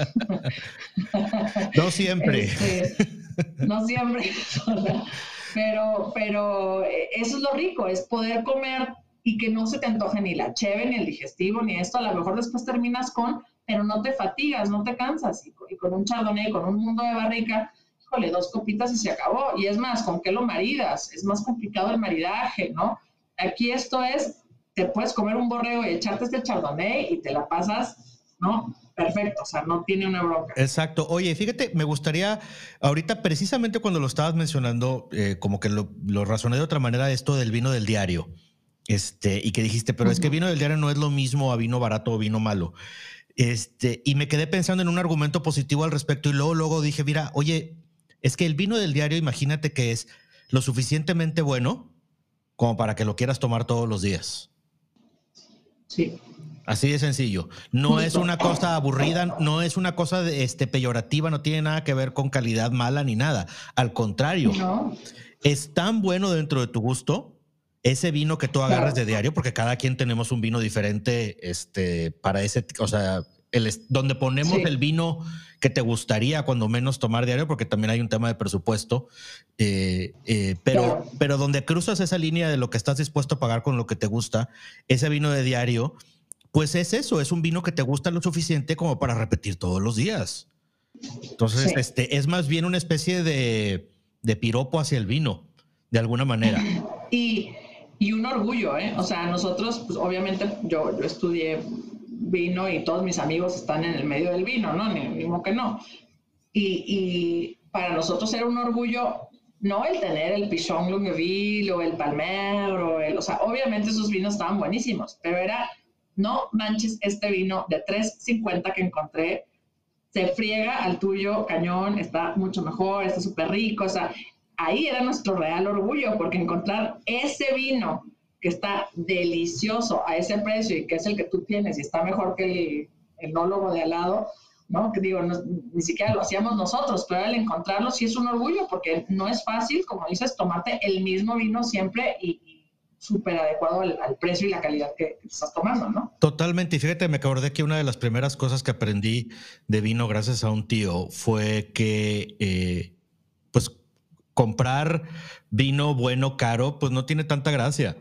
No siempre. Este, no siempre sola. Pero, pero eso es lo rico, es poder comer y que no se te antoje ni la cheve, ni el digestivo, ni esto. A lo mejor después terminas con... pero no te fatigas, no te cansas. Y con, y con un Chardonnay, con un mundo de barrica, híjole, dos copitas y se acabó. Y es más, ¿con qué lo maridas? Es más complicado el maridaje, ¿no? Aquí esto es, te puedes comer un borrego y echarte este Chardonnay y te la pasas, ¿no? perfecto, o sea, no tiene una bronca. Exacto. Oye, fíjate, me gustaría, ahorita precisamente cuando lo estabas mencionando, eh, como que lo, lo razoné de otra manera, esto del vino del diario, este, y que dijiste, pero uh-huh. es que vino del diario no es lo mismo a vino barato o vino malo. Este, y me quedé pensando en un argumento positivo al respecto y luego, luego dije, mira, oye, es que el vino del diario, imagínate que es lo suficientemente bueno como para que lo quieras tomar todos los días. Sí. Así de sencillo. No es una cosa aburrida, no es una cosa de, este, peyorativa, no tiene nada que ver con calidad mala ni nada. Al contrario, no. Es tan bueno dentro de tu gusto ese vino que tú agarres de diario, porque cada quien tenemos un vino diferente este, para ese, o sea, el, donde ponemos sí. el vino que te gustaría cuando menos tomar diario, porque también hay un tema de presupuesto, eh, eh, pero, claro. pero donde cruzas esa línea de lo que estás dispuesto a pagar con lo que te gusta, ese vino de diario, pues es eso, es un vino que te gusta lo suficiente como para repetir todos los días. Entonces, sí. este, es más bien una especie de, de piropo hacia el vino, de alguna manera. Y, y un orgullo, ¿eh? O sea, nosotros, pues obviamente yo, yo estudié vino y todos mis amigos están en el medio del vino, ¿no? Ni mismo que no. Y, y para nosotros era un orgullo, no el tener el Pichon Longueville o el Palmer, o, el, o sea, obviamente esos vinos estaban buenísimos, pero era... No manches, este vino de tres cincuenta que encontré se friega al tuyo, cañón, está mucho mejor, está súper rico. O sea, ahí era nuestro real orgullo, porque encontrar ese vino que está delicioso a ese precio y que es el que tú tienes y está mejor que el enólogo de al lado, ¿no? Que digo, no, ni siquiera lo hacíamos nosotros, pero al encontrarlo sí es un orgullo, porque no es fácil, como dices, tomarte el mismo vino siempre y súper adecuado al, al precio y la calidad que, que estás tomando, ¿no? Totalmente. Y fíjate, me acordé que una de las primeras cosas que aprendí de vino gracias a un tío fue que, eh, pues, comprar vino bueno, caro, pues no tiene tanta gracia.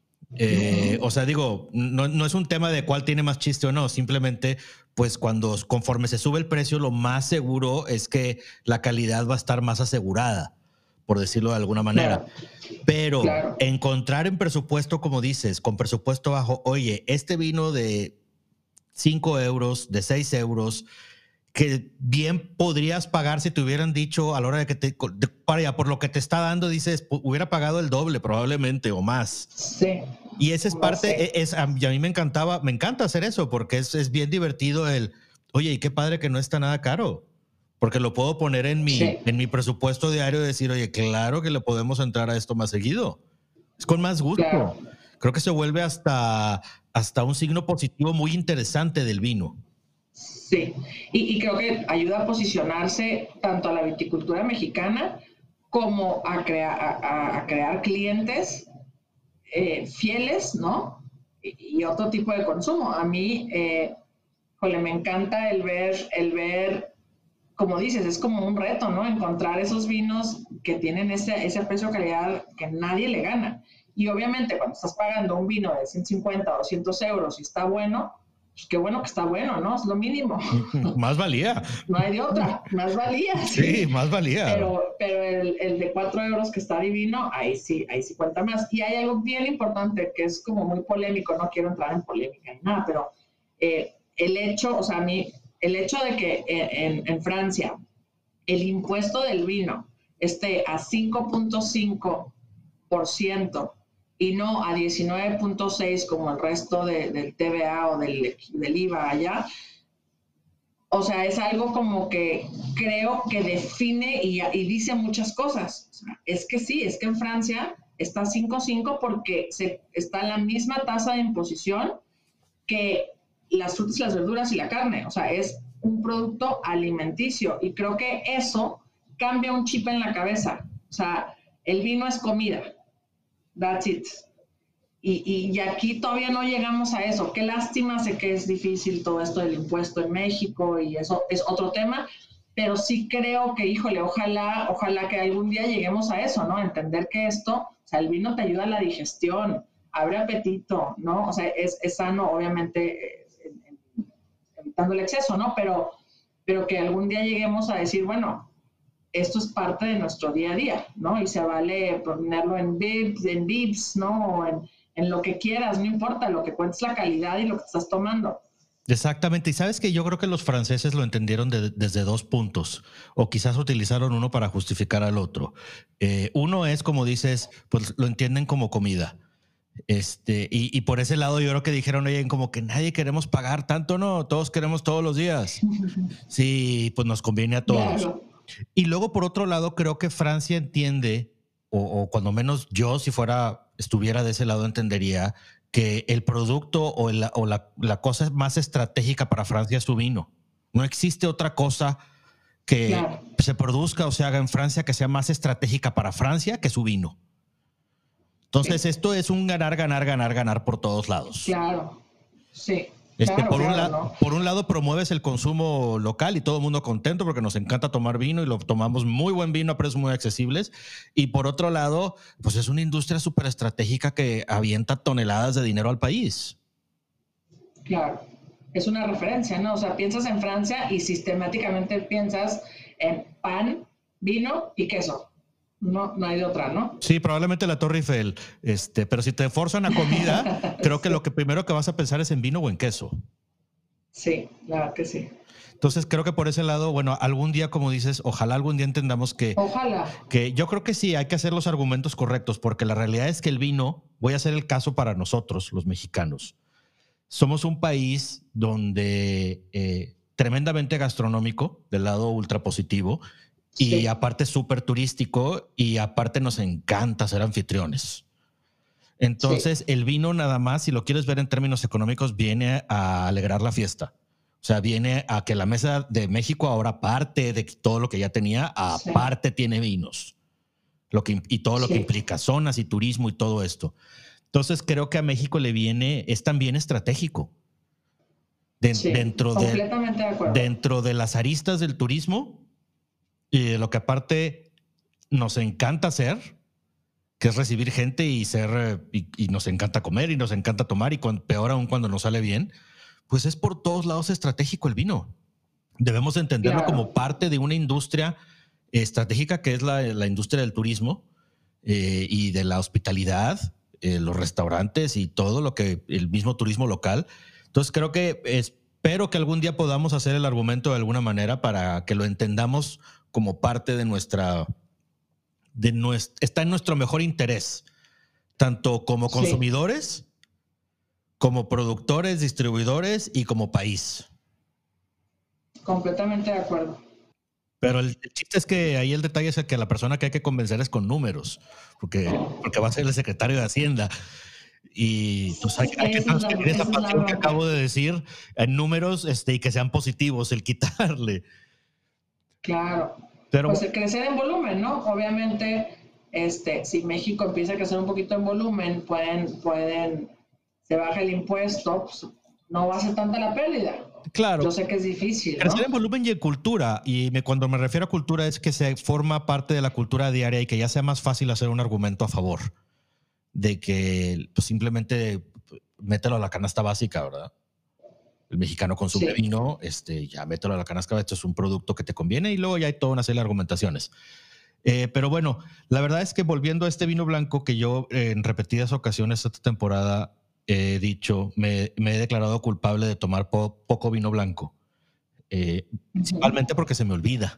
Eh, o sea, digo, no, no es un tema de cuál tiene más chiste o no, simplemente, pues, cuando conforme se sube el precio, lo más seguro es que la calidad va a estar más asegurada, por decirlo de alguna manera. Claro. Pero claro. encontrar en presupuesto, como dices, con presupuesto bajo, oye, este vino de cinco euros, de seis euros, que bien podrías pagar si te hubieran dicho a la hora de que te, de, para allá, por lo que te está dando, dices, hubiera pagado el doble probablemente o más. Sí. Y esa es parte, es, a, y a mí me encantaba, me encanta hacer eso, porque es, es bien divertido el, oye, y qué padre que no está nada caro. Porque lo puedo poner en mi, sí. en mi presupuesto diario y decir, oye, claro que le podemos entrar a esto más seguido. Es con más gusto. Claro. Creo que se vuelve hasta, hasta un signo positivo muy interesante del vino. Sí, y, y creo que ayuda a posicionarse tanto a la viticultura mexicana como a, crea, a, a crear clientes eh, fieles, ¿no? Y, y otro tipo de consumo. A mí, eh, jole, me encanta el ver, el ver como dices, es como un reto, ¿no? Encontrar esos vinos que tienen ese, ese precio-calidad que nadie le gana. Y obviamente cuando estás pagando un vino de ciento cincuenta o doscientos euros y está bueno, pues qué bueno que está bueno, ¿no? Es lo mínimo. Más valía. No hay de otra, más valía. Sí, sí más valía. Pero, pero el, el de cuatro euros que está divino, ahí sí, ahí sí cuenta más. Y hay algo bien importante que es como muy polémico, no quiero entrar en polémica ni nada, pero eh, el hecho, o sea, a mí... El hecho de que en, en Francia el impuesto del vino esté a cinco punto cinco por ciento y no a diecinueve punto seis por ciento como el resto de, del T V A o del, del I V A allá, o sea, es algo como que creo que define y, y dice muchas cosas. O sea, es que sí, es que en Francia está a cinco punto cinco porque se, está la misma tasa de imposición que las frutas, las verduras y la carne. O sea, es un producto alimenticio y creo que eso cambia un chip en la cabeza. O sea, el vino es comida. That's it. Y, y, y aquí todavía no llegamos a eso. Qué lástima, sé que es difícil todo esto del impuesto en México y eso es otro tema, pero sí creo que, híjole, ojalá, ojalá que algún día lleguemos a eso, ¿no? Entender que esto, o sea, el vino te ayuda a la digestión, abre apetito, ¿no? O sea, es, es sano, obviamente, evitando el exceso, ¿no? Pero, pero que algún día lleguemos a decir, bueno, esto es parte de nuestro día a día, ¿no? Y se vale ponerlo en bibs, en bibs, ¿no? O en, en lo que quieras, no importa, lo que cuentes la calidad y lo que estás tomando. Exactamente. Y sabes que yo creo que los franceses lo entendieron de- desde dos puntos, o quizás utilizaron uno para justificar al otro. Eh, uno es, como dices, pues lo entienden como comida. Este, y, y por ese lado yo creo que dijeron, oye, como que nadie queremos pagar tanto, no, todos queremos todos los días. Sí, pues nos conviene a todos. Claro, Y luego, por otro lado, creo que Francia entiende, o, o cuando menos yo, si fuera, estuviera de ese lado, entendería que el producto o, el- o la, la cosa más estratégica para Francia es su vino. No existe otra cosa que claro, se produzca o se haga en Francia que sea más estratégica para Francia que su vino. Entonces, sí, esto es un ganar, ganar, ganar, ganar por todos lados. claro, sí, Este, claro, por un, claro, la- ¿no? por un lado promueves el consumo local y todo el mundo contento porque nos encanta tomar vino y lo tomamos muy buen vino a precios muy accesibles. Y por otro lado, pues es una industria súper estratégica que avienta toneladas de dinero al país. Claro, es una referencia, ¿no? O sea, piensas en Francia y sistemáticamente piensas en pan, vino y queso. No, no hay de otra, ¿no? Sí, probablemente la Torre Eiffel, este, pero si te forzan a comida, creo que Sí, lo que primero que vas a pensar es en vino o en queso. sí, la verdad que sí. Entonces creo que por ese lado, bueno, algún día, como dices, ojalá algún día entendamos que Ojalá, que yo creo que sí hay que hacer los argumentos correctos, porque la realidad es que el vino, voy a hacer el caso para nosotros, los mexicanos. Somos un país donde eh, tremendamente gastronómico, del lado ultra positivo, y sí, aparte súper turístico, y aparte nos encanta ser anfitriones. sí, Entonces, el vino nada más, si lo quieres ver en términos económicos, viene a alegrar la fiesta. O sea, viene a que la mesa de México ahora, aparte de todo lo que ya tenía, sí, aparte tiene vinos lo que, y todo lo que sí, implica zonas y turismo y todo esto. Entonces creo que a México le viene, es también estratégico. De- sí, dentro, de, completamente de acuerdo. dentro de las aristas del turismo, y de lo que aparte nos encanta hacer, que es recibir gente y ser, eh, y, y nos encanta comer y nos encanta tomar, y cuando, peor aún cuando nos sale bien, pues es por todos lados estratégico el vino. Debemos entenderlo Claro, como parte de una industria estratégica que es la, la industria del turismo eh, y de la hospitalidad, eh, los restaurantes y todo lo que el mismo turismo local. Entonces creo que espero que algún día podamos hacer el argumento de alguna manera para que lo entendamos como parte de nuestra, de nuestra, está en nuestro mejor interés, tanto como sí, consumidores, como productores, distribuidores y como país. completamente de acuerdo. Pero el, el chiste es que ahí el detalle es que la persona que hay que convencer es con números, porque, porque va a ser el secretario de Hacienda. Y pues hay, hay que Esa es la, transferir esa esa es la pasión que bronca. acabo de decir en números este, y que sean positivos, el quitarle. Claro. Pero Pues bueno, el crecer en volumen, ¿no? Obviamente, este, si México empieza a crecer un poquito en volumen, pueden, pueden, se baja el impuesto, pues, no va a ser tanta la pérdida. claro, Yo sé que es difícil, crecer en ¿no? volumen y en cultura, y me, cuando me refiero a cultura es que se forma parte de la cultura diaria y que ya sea más fácil hacer un argumento a favor de que pues, simplemente pues, mételo a la canasta básica, ¿verdad? El mexicano consume Sí. vino, este, ya mételo a la canasta, esto es un producto que te conviene y luego ya hay toda una serie de argumentaciones. Eh, pero bueno, la verdad es que volviendo a este vino blanco que yo eh, en repetidas ocasiones esta temporada he dicho, me, me he declarado culpable de tomar po poco vino blanco, eh, Ujú. principalmente porque se me olvida.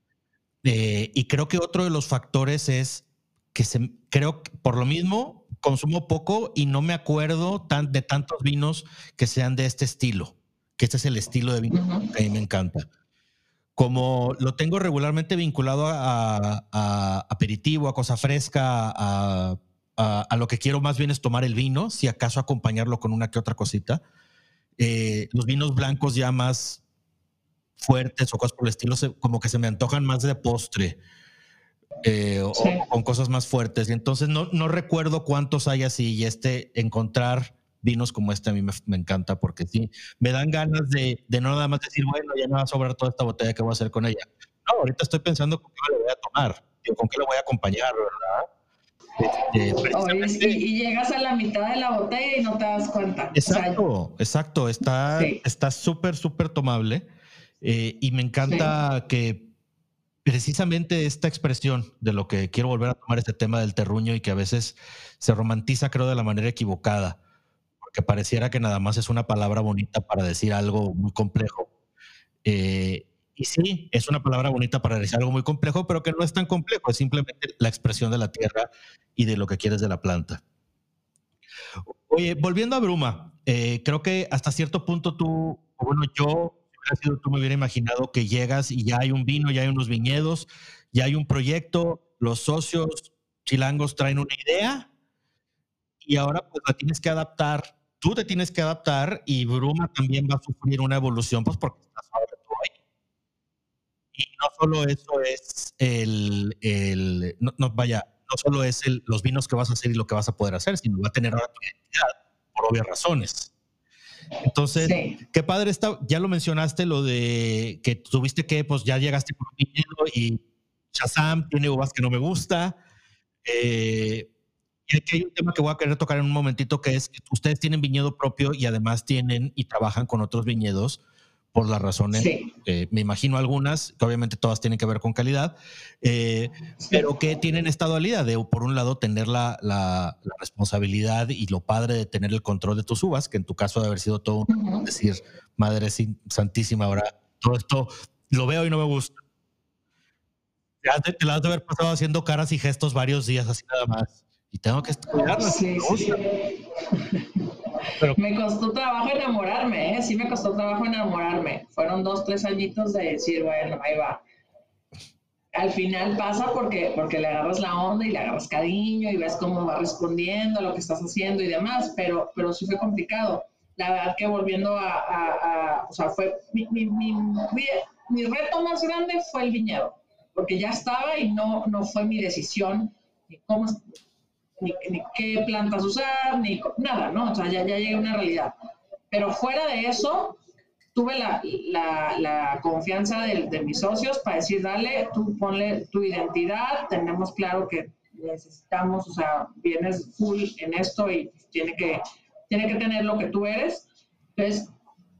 Eh, y creo que otro de los factores es que se, creo que por lo mismo consumo poco y no me acuerdo tan, de tantos vinos que sean de este estilo, que este es el estilo de vino Ujú. que a mí me encanta. Como lo tengo regularmente vinculado a, a- a aperitivo, a cosa fresca, a, a- a lo que quiero más bien es tomar el vino, si acaso acompañarlo con una que otra cosita. Eh, los vinos blancos ya más fuertes o cosas por el estilo, se- como que se me antojan más de postre eh, o, Sí. o con cosas más fuertes. Y entonces no, no recuerdo cuántos hay así. Y este, encontrar vinos como este a mí me, me encanta porque sí, me dan ganas de, de no nada más decir, bueno, ya me va a sobrar toda esta botella, ¿qué voy a hacer con ella? No, ahorita estoy pensando con qué me lo voy a tomar, digo, con qué lo voy a acompañar, ¿verdad? Este, Oye, precisamente, y, y llegas a la mitad de la botella y no te das cuenta. O sea, exacto, exacto, está sí, está súper, súper tomable. Eh, y me sí, encanta que precisamente esta expresión de lo que quiero volver a tomar este tema del terruño y que a veces se romantiza, creo, de la manera equivocada. que pareciera que nada más es una palabra bonita para decir algo muy complejo. Eh, y sí, es una palabra bonita para decir algo muy complejo, pero que no es tan complejo, es simplemente la expresión de la tierra y de lo que quieres de la planta. Oye, volviendo a Bruma, eh, creo que hasta cierto punto tú, bueno, yo, si hubiera sido tú, me hubiera imaginado que llegas y ya hay un vino, ya hay unos viñedos, ya hay un proyecto, los socios chilangos traen una idea y ahora pues la tienes que adaptar, tú te tienes que adaptar y Bruma también va a sufrir una evolución, pues porque estás ahora tú ahí. Y no solo eso es el, el no, no, vaya, no solo es el, los vinos que vas a hacer y lo que vas a poder hacer, sino va a tener ahora tu identidad, por obvias razones. Entonces, sí. Qué padre está, ya lo mencionaste, lo de que tuviste que, pues ya llegaste por un viñedo y Shazam tiene uvas que no me gusta. Eh, y aquí hay un tema que voy a querer tocar en un momentito, que es que ustedes tienen viñedo propio y además tienen y trabajan con otros viñedos por las razones, sí. eh, me imagino algunas, que obviamente todas tienen que ver con calidad, eh, sí. pero que tienen esta dualidad de, por un lado, tener la, la, la responsabilidad y lo padre de tener el control de tus uvas, que en tu caso de haber sido todo un, uh-huh. decir, Madre Santísima, ahora todo esto lo veo y no me gusta. Ya te, te la has de haber pasado haciendo caras y gestos varios días, así nada más. Y tengo que cuidarlas. Sí, sí. Pero me costó trabajo enamorarme, ¿eh? Sí me costó trabajo enamorarme. Fueron dos, tres añitos de decir, bueno, ahí va. Al final pasa porque, porque le agarras la onda y le agarras cariño y ves cómo va respondiendo a lo que estás haciendo y demás, pero, pero sí fue complicado. La verdad que volviendo a, a, a o sea, fue mi, mi, mi, mi reto más grande fue el viñedo, porque ya estaba y no, no fue mi decisión ni cómo, ni, ni qué plantas usar, ni nada, ¿no? O sea, ya, ya llegué a una realidad. Pero fuera de eso, tuve la, la, la confianza de, de mis socios para decir, dale, tú ponle tu identidad, tenemos claro que necesitamos, o sea, vienes full en esto y tiene que, tiene que tener lo que tú eres. Entonces,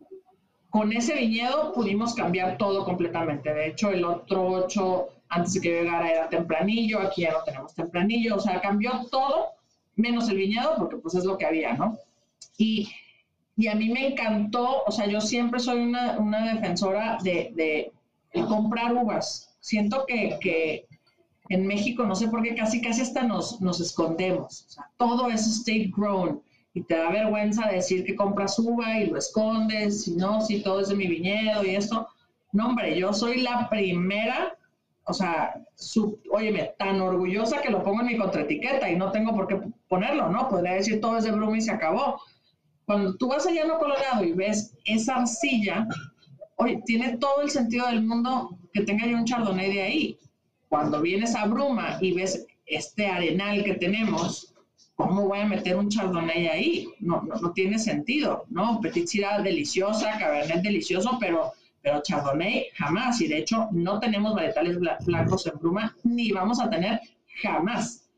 con ese viñedo pudimos cambiar todo completamente. De hecho, el otro ocho, antes de que llegara, era tempranillo, aquí ya no tenemos tempranillo, o sea, cambió todo, menos el viñedo, porque pues es lo que había, ¿no? Y, y a mí me encantó, o sea, yo siempre soy una, una defensora de, de, de comprar uvas. Siento que, que en México, no sé por qué, casi, casi hasta nos, nos escondemos. O sea, todo es state grown. Y te da vergüenza decir que compras uva y lo escondes, si no, si todo es de mi viñedo y esto. No, hombre, yo soy la primera, o sea, su, óyeme, tan orgullosa que lo pongo en mi contraetiqueta y no tengo por qué ponerlo, ¿no? Podría decir todo es de Bruma y se acabó. Cuando tú vas a Llano Colorado y ves esa arcilla, oye, tiene todo el sentido del mundo que tenga yo un chardonnay de ahí. Cuando vienes a Bruma y ves este arenal que tenemos, ¿cómo voy a meter un chardonnay ahí? No, no, no tiene sentido, ¿no? Petit Syrah deliciosa, Cabernet delicioso, pero, pero chardonnay jamás. Y de hecho, no tenemos varietales blancos en Bruma, ni vamos a tener jamás.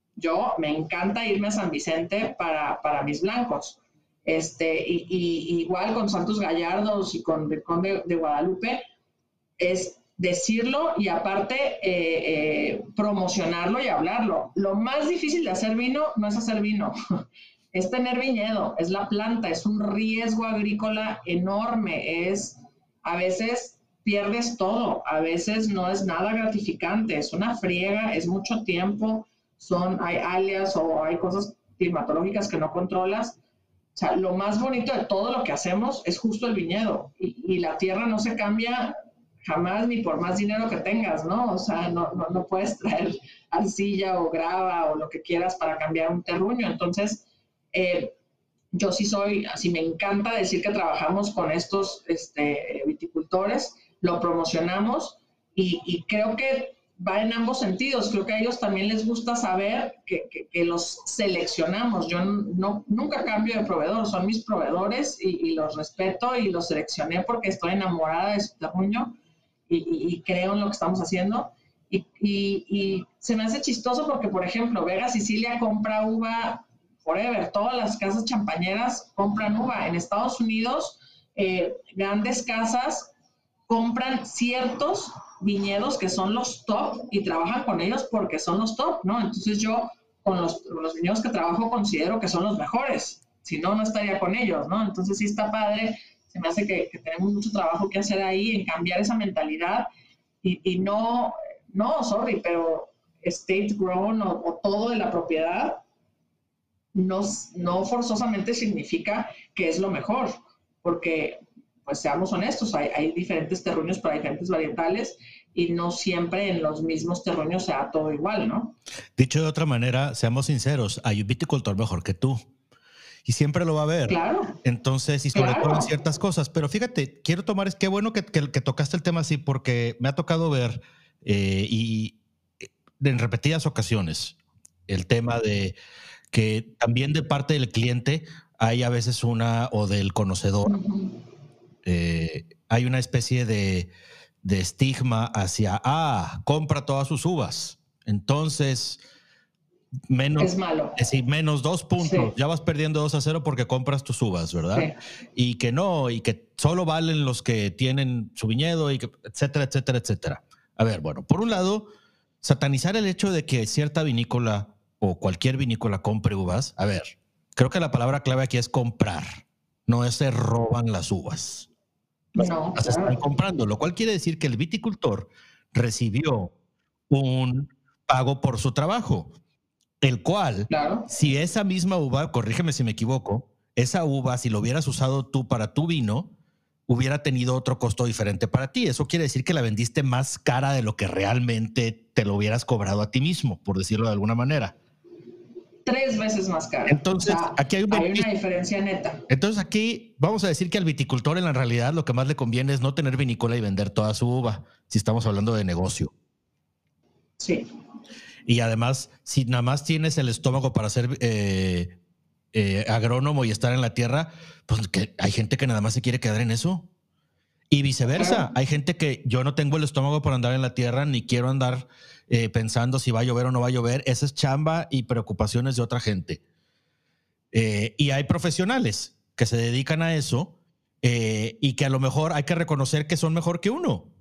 Yo me encanta irme a San Vicente para, para mis blancos. Este, y, y igual con Santos Gallardos y con el Conde de Guadalupe, es decirlo y aparte eh, eh, promocionarlo y hablarlo. Lo más difícil de hacer vino no es hacer vino, es tener viñedo, es la planta, es un riesgo agrícola enorme, es a veces pierdes todo, a veces no es nada gratificante, es una friega, es mucho tiempo, son, hay alias o hay cosas climatológicas que no controlas. O sea, lo más bonito de todo lo que hacemos es justo el viñedo y, y la tierra no se cambia jamás ni por más dinero que tengas, ¿no? O sea, no, no, no puedes traer arcilla o grava o lo que quieras para cambiar un terruño. Entonces, eh, yo sí soy, así me encanta decir que trabajamos con estos este, viticultores, lo promocionamos y, y creo que va en ambos sentidos. Creo que a ellos también les gusta saber que, que, que los seleccionamos. Yo no, nunca cambio de proveedor, son mis proveedores y, y los respeto y los seleccioné porque estoy enamorada de su terruño. Y, y, y creo en lo que estamos haciendo. Y, y, y se me hace chistoso porque, por ejemplo, Vega Sicilia compra uva forever. Todas las casas champañeras compran uva. En Estados Unidos, eh, grandes casas compran ciertos viñedos que son los top y trabajan con ellos porque son los top, ¿no? Entonces yo, con los, con los viñedos que trabajo, considero que son los mejores. Si no, no estaría con ellos, ¿no? Entonces sí está padre. Se me hace que, que tenemos mucho trabajo que hacer ahí en cambiar esa mentalidad y, y no, no, sorry, pero state grown o, o todo de la propiedad no, no forzosamente significa que es lo mejor, porque, pues seamos honestos, hay, hay diferentes terruños para diferentes varietales y no siempre en los mismos terruños se da todo igual, ¿no? Dicho de otra manera, seamos sinceros, hay un viticultor mejor que tú. Y siempre lo va a haber. Claro. Entonces, y sobre claro. todo en ciertas cosas. Pero fíjate, quiero tomar, es qué bueno que, que, que tocaste el tema así, porque me ha tocado ver eh, y en repetidas ocasiones el tema de que también de parte del cliente hay a veces una, o del conocedor, uh-huh. eh, hay una especie de, de estigma hacia, ah, compra todas sus uvas. Entonces, menos, es malo. Es decir, menos dos puntos, sí. Ya vas perdiendo dos a cero porque compras tus uvas, ¿verdad? Sí. Y que no, y que solo valen los que tienen su viñedo, y que, etcétera, etcétera, etcétera. A ver, bueno, por un lado, satanizar el hecho de que cierta vinícola o cualquier vinícola compre uvas, a ver, creo que la palabra clave aquí es comprar, no es se roban las uvas. No, las están claro. comprando, lo cual quiere decir que el viticultor recibió un pago por su trabajo, el cual, claro. Si esa misma uva, corrígeme si me equivoco, esa uva, si lo hubieras usado tú para tu vino, hubiera tenido otro costo diferente para ti. Eso quiere decir que la vendiste más cara de lo que realmente te lo hubieras cobrado a ti mismo, por decirlo de alguna manera. Tres veces más cara. Entonces, o sea, aquí hay, un hay una diferencia neta. Entonces, aquí vamos a decir que al viticultor en la realidad lo que más le conviene es no tener vinícola y vender toda su uva, si estamos hablando de negocio. Sí. Y además, si nada más tienes el estómago para ser eh, eh, agrónomo y estar en la tierra, pues que hay gente que nada más se quiere quedar en eso. Y viceversa, claro. Hay gente que yo no tengo el estómago para andar en la tierra, ni quiero andar eh, pensando si va a llover o no va a llover. Esa es chamba y preocupaciones de otra gente. Eh, y hay profesionales que se dedican a eso eh, y que a lo mejor hay que reconocer que son mejor que uno.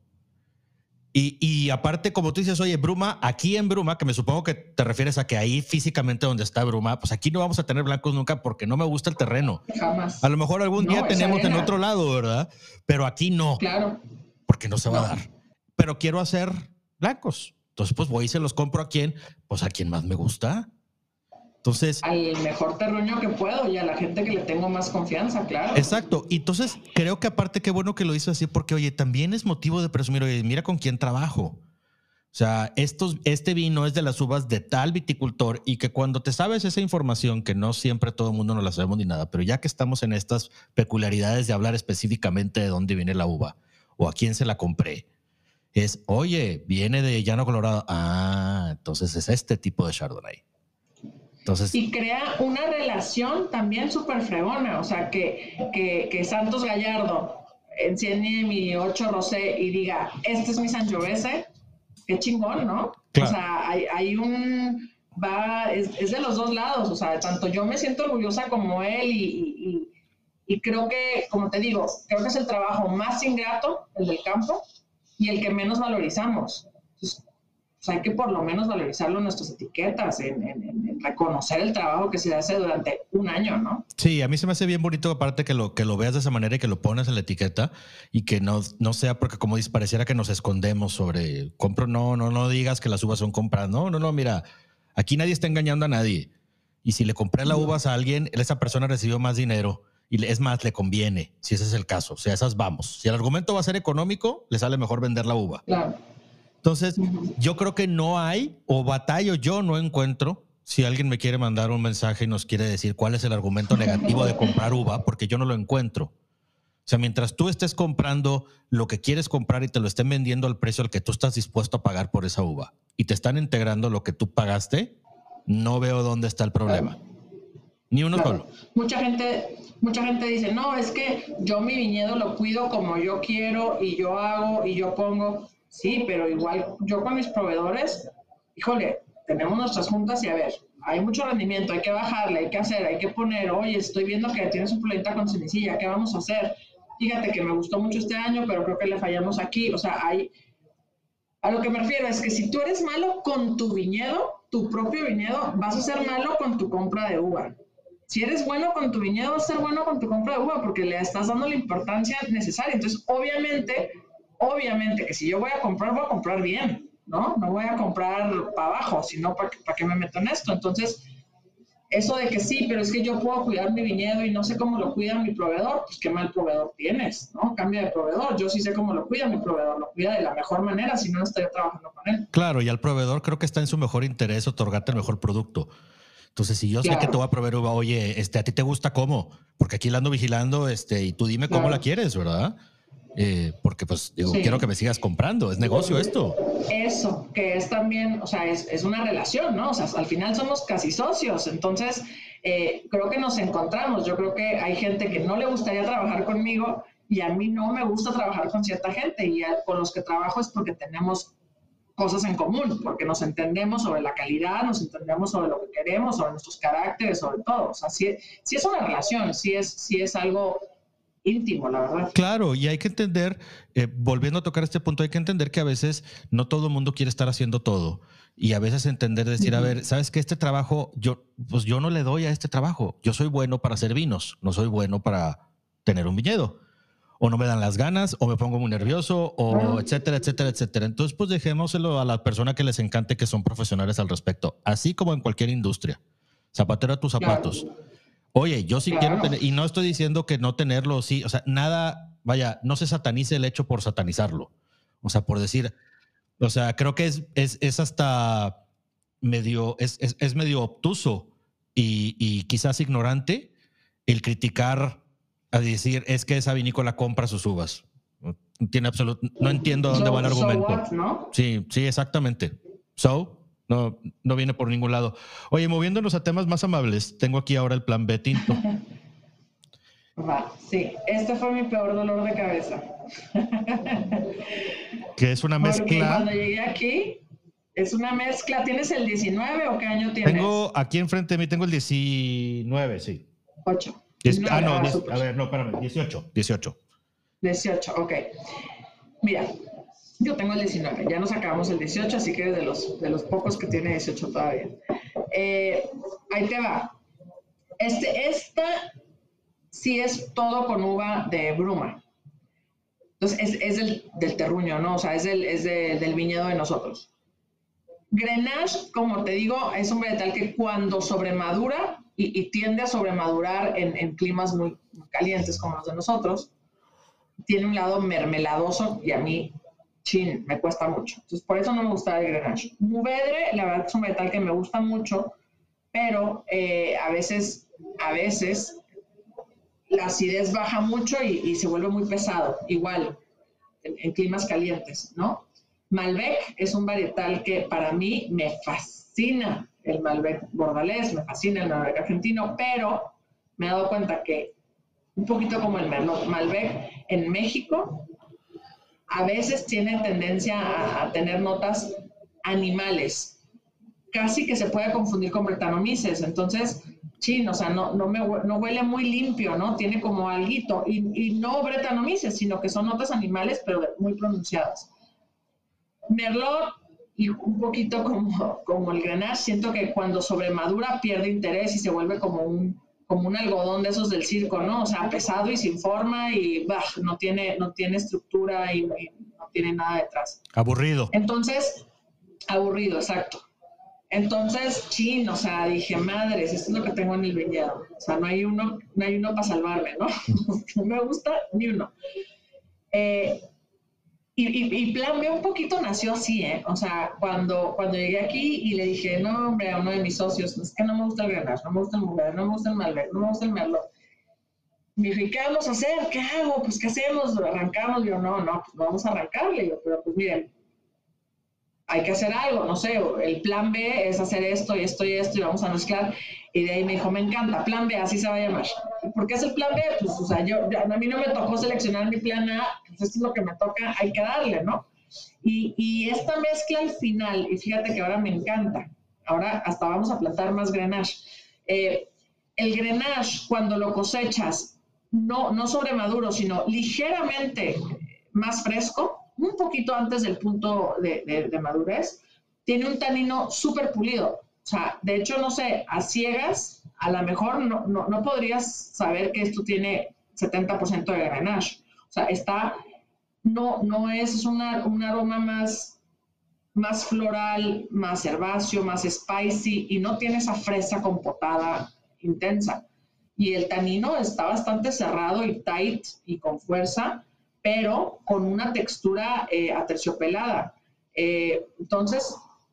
Y, y aparte, como tú dices, oye, Bruma, aquí en Bruma, que me supongo que te refieres a que ahí físicamente donde está Bruma, pues aquí no vamos a tener blancos nunca porque no me gusta el terreno. Jamás. A lo mejor algún no, día tenemos en otro lado, ¿verdad? Pero aquí no. Claro. Porque no se va no. a dar. Pero quiero hacer blancos. Entonces, pues voy y se los compro a quien, pues a quien más me gusta. Entonces, al mejor terruño que puedo y a la gente que le tengo más confianza, claro. Exacto. Y entonces creo que aparte qué bueno que lo hizo así porque, oye, también es motivo de presumir, oye, mira con quién trabajo. O sea, estos, este vino es de las uvas de tal viticultor y que cuando te sabes esa información, que no siempre todo el mundo no la sabemos ni nada, pero ya que estamos en estas peculiaridades de hablar específicamente de dónde viene la uva o a quién se la compré, es, oye, viene de Llano Colorado. Ah, entonces es este tipo de Chardonnay. Entonces, y crea una relación también súper fregona, o sea, que, que, que Santos Gallardo enciende mi ocho Rosé y diga, este es mi Sangiovese, qué chingón, ¿no? Claro. O sea, hay, hay un, va, es, es de los dos lados, o sea, tanto yo me siento orgullosa como él y, y, y, y creo que, como te digo, creo que es el trabajo más ingrato, el del campo, y el que menos valorizamos. Entonces, pues hay que por lo menos valorizarlo en nuestras etiquetas, en, en, en reconocer el trabajo que se hace durante un año, ¿no? Sí, a mí se me hace bien bonito aparte que lo, que lo veas de esa manera y que lo pones en la etiqueta y que no, no sea porque como dices, pareciera que nos escondemos sobre compro, no, no, no digas que las uvas son compradas, no, no, no, mira, aquí nadie está engañando a nadie y si le compré las uvas a alguien, esa persona recibió más dinero y es más, le conviene, si ese es el caso, o sea, esas vamos, si el argumento va a ser económico, le sale mejor vender la uva. Claro. Entonces, yo creo que no hay, o batallo, yo no encuentro, si alguien me quiere mandar un mensaje y nos quiere decir cuál es el argumento negativo de comprar uva, porque yo no lo encuentro. O sea, mientras tú estés comprando lo que quieres comprar y te lo estén vendiendo al precio al que tú estás dispuesto a pagar por esa uva y te están integrando lo que tú pagaste, no veo dónde está el problema. Claro. Ni uno Claro. solo. Mucha gente, mucha gente dice, no, es que yo mi viñedo lo cuido como yo quiero y yo hago y yo pongo... Sí, pero igual yo con mis proveedores, híjole, tenemos nuestras juntas y a ver, hay mucho rendimiento, hay que bajarle, hay que hacer, hay que poner, oye, estoy viendo que tienes un problemita con semilla, ¿qué vamos a hacer? Fíjate que me gustó mucho este año, pero creo que le fallamos aquí. O sea, hay, a lo que me refiero es que si tú eres malo con tu viñedo, tu propio viñedo, vas a ser malo con tu compra de uva. si eres bueno con tu viñedo, vas a ser bueno con tu compra de uva porque le estás dando la importancia necesaria. Entonces, obviamente, obviamente que si yo voy a comprar, voy a comprar bien, ¿no? No voy a comprar para abajo, sino para, para qué me meto en esto. Entonces, eso de que sí, pero es que yo puedo cuidar mi viñedo y no sé cómo lo cuida mi proveedor, pues qué mal proveedor tienes, ¿no? Cambia de proveedor. Yo sí sé cómo lo cuida mi proveedor, lo cuida de la mejor manera, si no, no estaría trabajando con él. Claro, y al proveedor creo que está en su mejor interés otorgarte el mejor producto. Entonces, si yo claro. sé que te voy a proveer uva, oye, este, ¿a ti te gusta cómo? Porque aquí la ando vigilando, este, y tú dime claro. cómo la quieres, ¿verdad? Eh, porque pues digo, sí. quiero que me sigas comprando, es negocio esto. Eso, que es también, o sea, es, es una relación, ¿no? O sea, al final somos casi socios, entonces eh, creo que nos encontramos. Yo creo que hay gente que no le gustaría trabajar conmigo y a mí no me gusta trabajar con cierta gente y a, con los que trabajo es porque tenemos cosas en común, porque nos entendemos sobre la calidad, nos entendemos sobre lo que queremos, sobre nuestros caracteres, sobre todo. O sea, sí, sí es una relación, sí es, sí es algo íntimo, la verdad. Claro, y hay que entender, eh, volviendo a tocar este punto, hay que entender que a veces no todo el mundo quiere estar haciendo todo. Y a veces entender, decir, uh-huh. a ver, ¿sabes qué? Este trabajo, yo, pues yo no le doy a este trabajo. Yo soy bueno para hacer vinos, no soy bueno para tener un viñedo. O no me dan las ganas, o me pongo muy nervioso, o uh-huh. etcétera, etcétera, etcétera. Entonces, pues dejémoselo a la persona que les encante, que son profesionales al respecto. Así como en cualquier industria. Zapatero a tus zapatos. Claro. Oye, yo sí claro. quiero tener, y no estoy diciendo que no tenerlo, sí, o sea, nada, vaya, no se satanice el hecho por satanizarlo. O sea, por decir, o sea, creo que es, es, es hasta medio, es, es, es medio obtuso y, y quizás ignorante el criticar a decir, es que esa vinícola compra sus uvas. Tiene absoluto, no entiendo a dónde so, va el argumento. So what, ¿no? Sí, sí, exactamente. So, No, no viene por ningún lado. Oye, moviéndonos a temas más amables, tengo aquí ahora el plan B tinto. Va, sí, este fue mi peor dolor de cabeza. Que es una mezcla. Porque cuando llegué aquí, es una mezcla. ¿Tienes el diecinueve o qué año tienes? Tengo aquí enfrente de mí, tengo el diecinueve, sí. ocho. Diez, ah, no, diez, a ver, no, espérame, dieciocho. dieciocho. dieciocho, ok. Mira. Yo tengo el diecinueve, ya nos acabamos el dieciocho, así que eres de los, de los pocos que tiene dieciocho todavía. Eh, ahí te va. Este, esta sí es todo con uva de bruma. Entonces, es, es del, del terruño, ¿no? O sea, es, del, es de, del viñedo de nosotros. Grenache, como te digo, es un varietal que cuando sobremadura y, y tiende a sobremadurar en, en climas muy, muy calientes como los de nosotros, tiene un lado mermeladoso y a mí chin, me cuesta mucho. Entonces, por eso no me gusta el Grenache. Mourvèdre, la verdad es un metal que me gusta mucho, pero eh, a veces, a veces, la acidez baja mucho y, y se vuelve muy pesado, igual, en, en climas calientes, ¿no? Malbec es un varietal que para mí me fascina el Malbec bordalés, me fascina el Malbec argentino, pero me he dado cuenta que un poquito como el Merlot, Malbec en México a veces tiene tendencia a, a tener notas animales. Casi que se puede confundir con Brettanomyces. Entonces, chin, o sea, no, no, me, no huele muy limpio, ¿no? Tiene como alguito. Y, y no Brettanomyces, sino que son notas animales, pero muy pronunciadas. Merlot, y un poquito como, como el Grenache, siento que cuando sobremadura pierde interés y se vuelve como un... como un algodón de esos del circo, ¿no? O sea, pesado y sin forma y bah, no tiene, no tiene estructura y, y no tiene nada detrás. Aburrido. Entonces, aburrido, exacto. Entonces, chin, o sea, dije, madres, esto es lo que tengo en el viñedo. O sea, no hay uno, no hay uno para salvarme, ¿no? No me gusta ni uno. Eh, Y, y, y Plan B un poquito nació así, ¿eh? O sea, cuando, cuando llegué aquí y le dije, no, hombre, a uno de mis socios, es que no me gusta el Grenache, no me gusta el Mourvèdre, no me gusta el Malbec, no me gusta el Merlot. Me dije, ¿qué vamos a hacer? ¿Qué hago? Pues, ¿qué hacemos? ¿Arrancamos? Yo, no, no, pues vamos a arrancarle. Yo, pero pues miren, hay que hacer algo, no sé, el plan B es hacer esto y esto y esto y vamos a mezclar. Y de ahí me dijo, me encanta, plan B, así se va a llamar. ¿Por qué es el plan B? Pues, o sea, yo, a mí no me tocó seleccionar mi plan A, pues esto es lo que me toca, hay que darle, ¿no? Y, y esta mezcla al final, y fíjate que ahora me encanta, ahora hasta vamos a plantar más Grenache. Eh, el Grenache, cuando lo cosechas, no, no sobremaduro, sino ligeramente más fresco, un poquito antes del punto de, de, de madurez, tiene un tanino súper pulido. O sea, de hecho, no sé, a ciegas, a lo mejor no, no, no podrías saber que esto tiene setenta por ciento de Grenache. O sea, está, no, no es, es una, un aroma más, más floral, más herbáceo, más spicy, y no tiene esa fresa compotada intensa. Y el tanino está bastante cerrado y tight y con fuerza, pero con una textura eh, aterciopelada. Eh, entonces,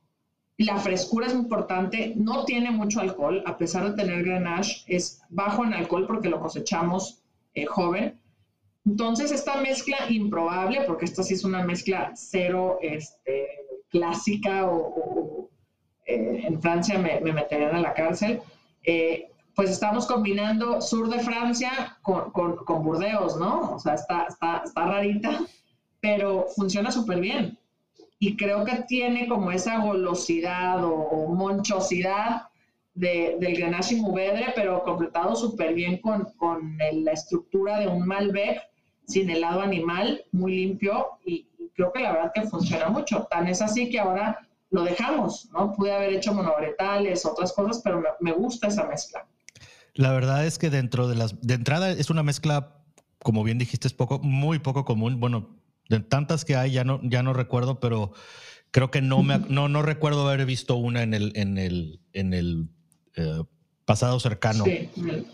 la frescura es importante, no tiene mucho alcohol, a pesar de tener Grenache, es bajo en alcohol porque lo cosechamos eh, joven. Entonces, esta mezcla improbable, porque esta sí es una mezcla cero este, clásica, o, o eh, en Francia me, me meterían a la cárcel, eh, pues estamos combinando sur de Francia con, con, con Burdeos, ¿no? O sea, está, está, está rarita, pero funciona súper bien. Y creo que tiene como esa golosidad o, o monchosidad de, del Grenache y Mourvedre, pero completado súper bien con, con el, la estructura de un Malbec sin helado animal, muy limpio, y, y creo que la verdad que funciona mucho. Tan es así que ahora lo dejamos, ¿no? Pude haber hecho monovarietales, otras cosas, pero me, me gusta esa mezcla. La verdad es que dentro de las... De entrada es una mezcla, como bien dijiste, es poco, muy poco común. Bueno, de tantas que hay, ya no, ya no recuerdo, pero creo que no, me, no, no recuerdo haber visto una en el, en el, en el eh, pasado cercano. Sí.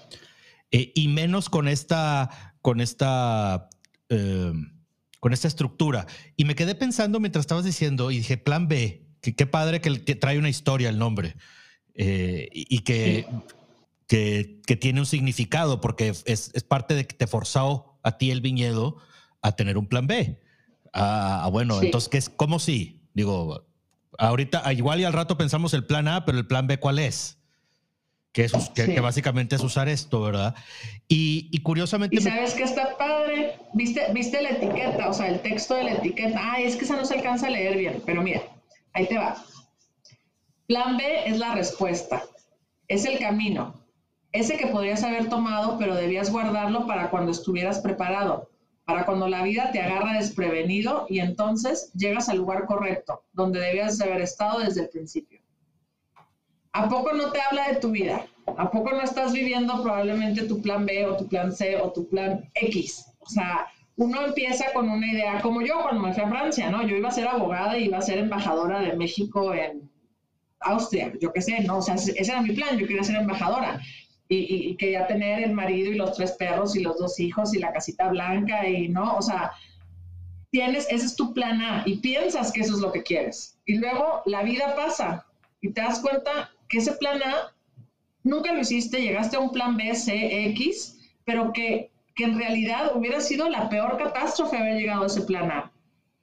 Eh, y menos con esta, con esta, eh, con esta estructura. Y me quedé pensando mientras estabas diciendo, y dije, Plan B, que qué padre que, que trae una historia el nombre, eh, y, y que, Sí. que, que tiene un significado, porque es, es parte de que te forzó a ti el viñedo a tener un plan B. Ah, bueno, sí. Entonces, ¿qué es? ¿Cómo sí? Digo, ahorita, igual y al rato pensamos el plan A, pero el plan B, ¿cuál es? Que, es, que, sí. que básicamente es usar esto, ¿verdad? Y, y curiosamente... ¿Y sabes qué está padre? ¿Viste, ¿Viste la etiqueta? O sea, el texto de la etiqueta. Ay, es que esa no se alcanza a leer bien, pero mira, ahí te va. Plan B es la respuesta, es el camino, ese que podrías haber tomado, pero debías guardarlo para cuando estuvieras preparado, para cuando la vida te agarra desprevenido y entonces llegas al lugar correcto, donde debías haber estado desde el principio. ¿A poco no te habla de tu vida? ¿A poco no estás viviendo probablemente tu plan B o tu plan C o tu plan X? O sea, uno empieza con una idea, como yo cuando me fui a Francia, ¿no? Yo iba a ser abogada y iba a ser embajadora de México en Austria, yo qué sé, ¿no? O sea, ese era mi plan, yo quería ser embajadora. Y, y, y quería tener el marido y los tres perros y los dos hijos y la casita blanca y, ¿no? O sea, tienes, ese es tu plan A y piensas que eso es lo que quieres. Y luego la vida pasa y te das cuenta que ese plan A nunca lo hiciste, llegaste a un plan B, C, X, pero que, que en realidad hubiera sido la peor catástrofe haber llegado a ese plan A.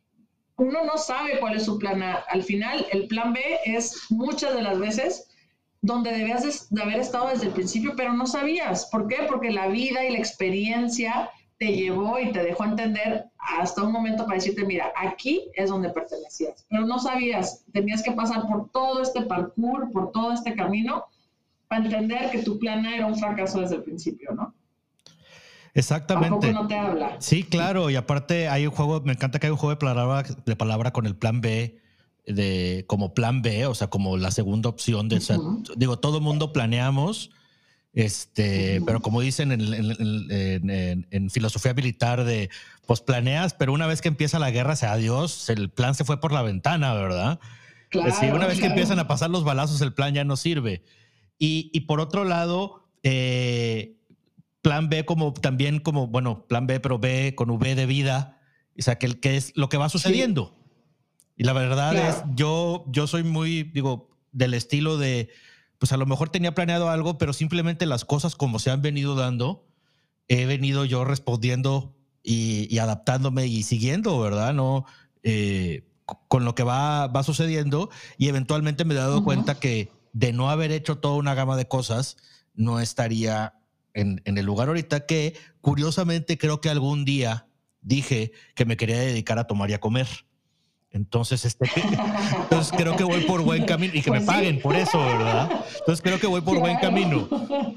Uno no sabe cuál es su plan A. Al final, el plan B es muchas de las veces donde debías de haber estado desde el principio, pero no sabías. ¿Por qué? Porque la vida y la experiencia te llevó y te dejó entender hasta un momento para decirte, mira, aquí es donde pertenecías. Pero no sabías, tenías que pasar por todo este parkour, por todo este camino, para entender que tu plan A era un fracaso desde el principio, ¿no? Exactamente. ¿Tampoco no te habla? Sí, claro. Y aparte hay un juego, me encanta que hay un juego de palabra, de palabra con el plan B, de como plan B, o sea, como la segunda opción de, uh-huh. o sea, digo, todo mundo planeamos, este, uh-huh. pero como dicen en, en, en, en, en filosofía militar de, pues planeas, pero una vez que empieza la guerra, sea Dios, el plan se fue por la ventana, ¿verdad? Claro, es decir, una vez claro. que empiezan a pasar los balazos, el plan ya no sirve. Y, y por otro lado, eh, plan B como también como, bueno, plan B, pero B con V de vida, o sea, que, que es lo que va sucediendo. Sí. Y la verdad claro. es, yo, yo soy muy, digo, del estilo de, pues a lo mejor tenía planeado algo, pero simplemente las cosas como se han venido dando, he venido yo respondiendo y, y adaptándome y siguiendo, ¿verdad? No, eh, con lo que va, va sucediendo, y eventualmente me he dado uh-huh. cuenta que de no haber hecho toda una gama de cosas, no estaría en, en el lugar ahorita, que curiosamente creo que algún día dije que me quería dedicar a tomar y a comer. Entonces, este, entonces creo que voy por buen camino y que pues me paguen sí. por eso, ¿verdad? Entonces creo que voy por claro. buen camino.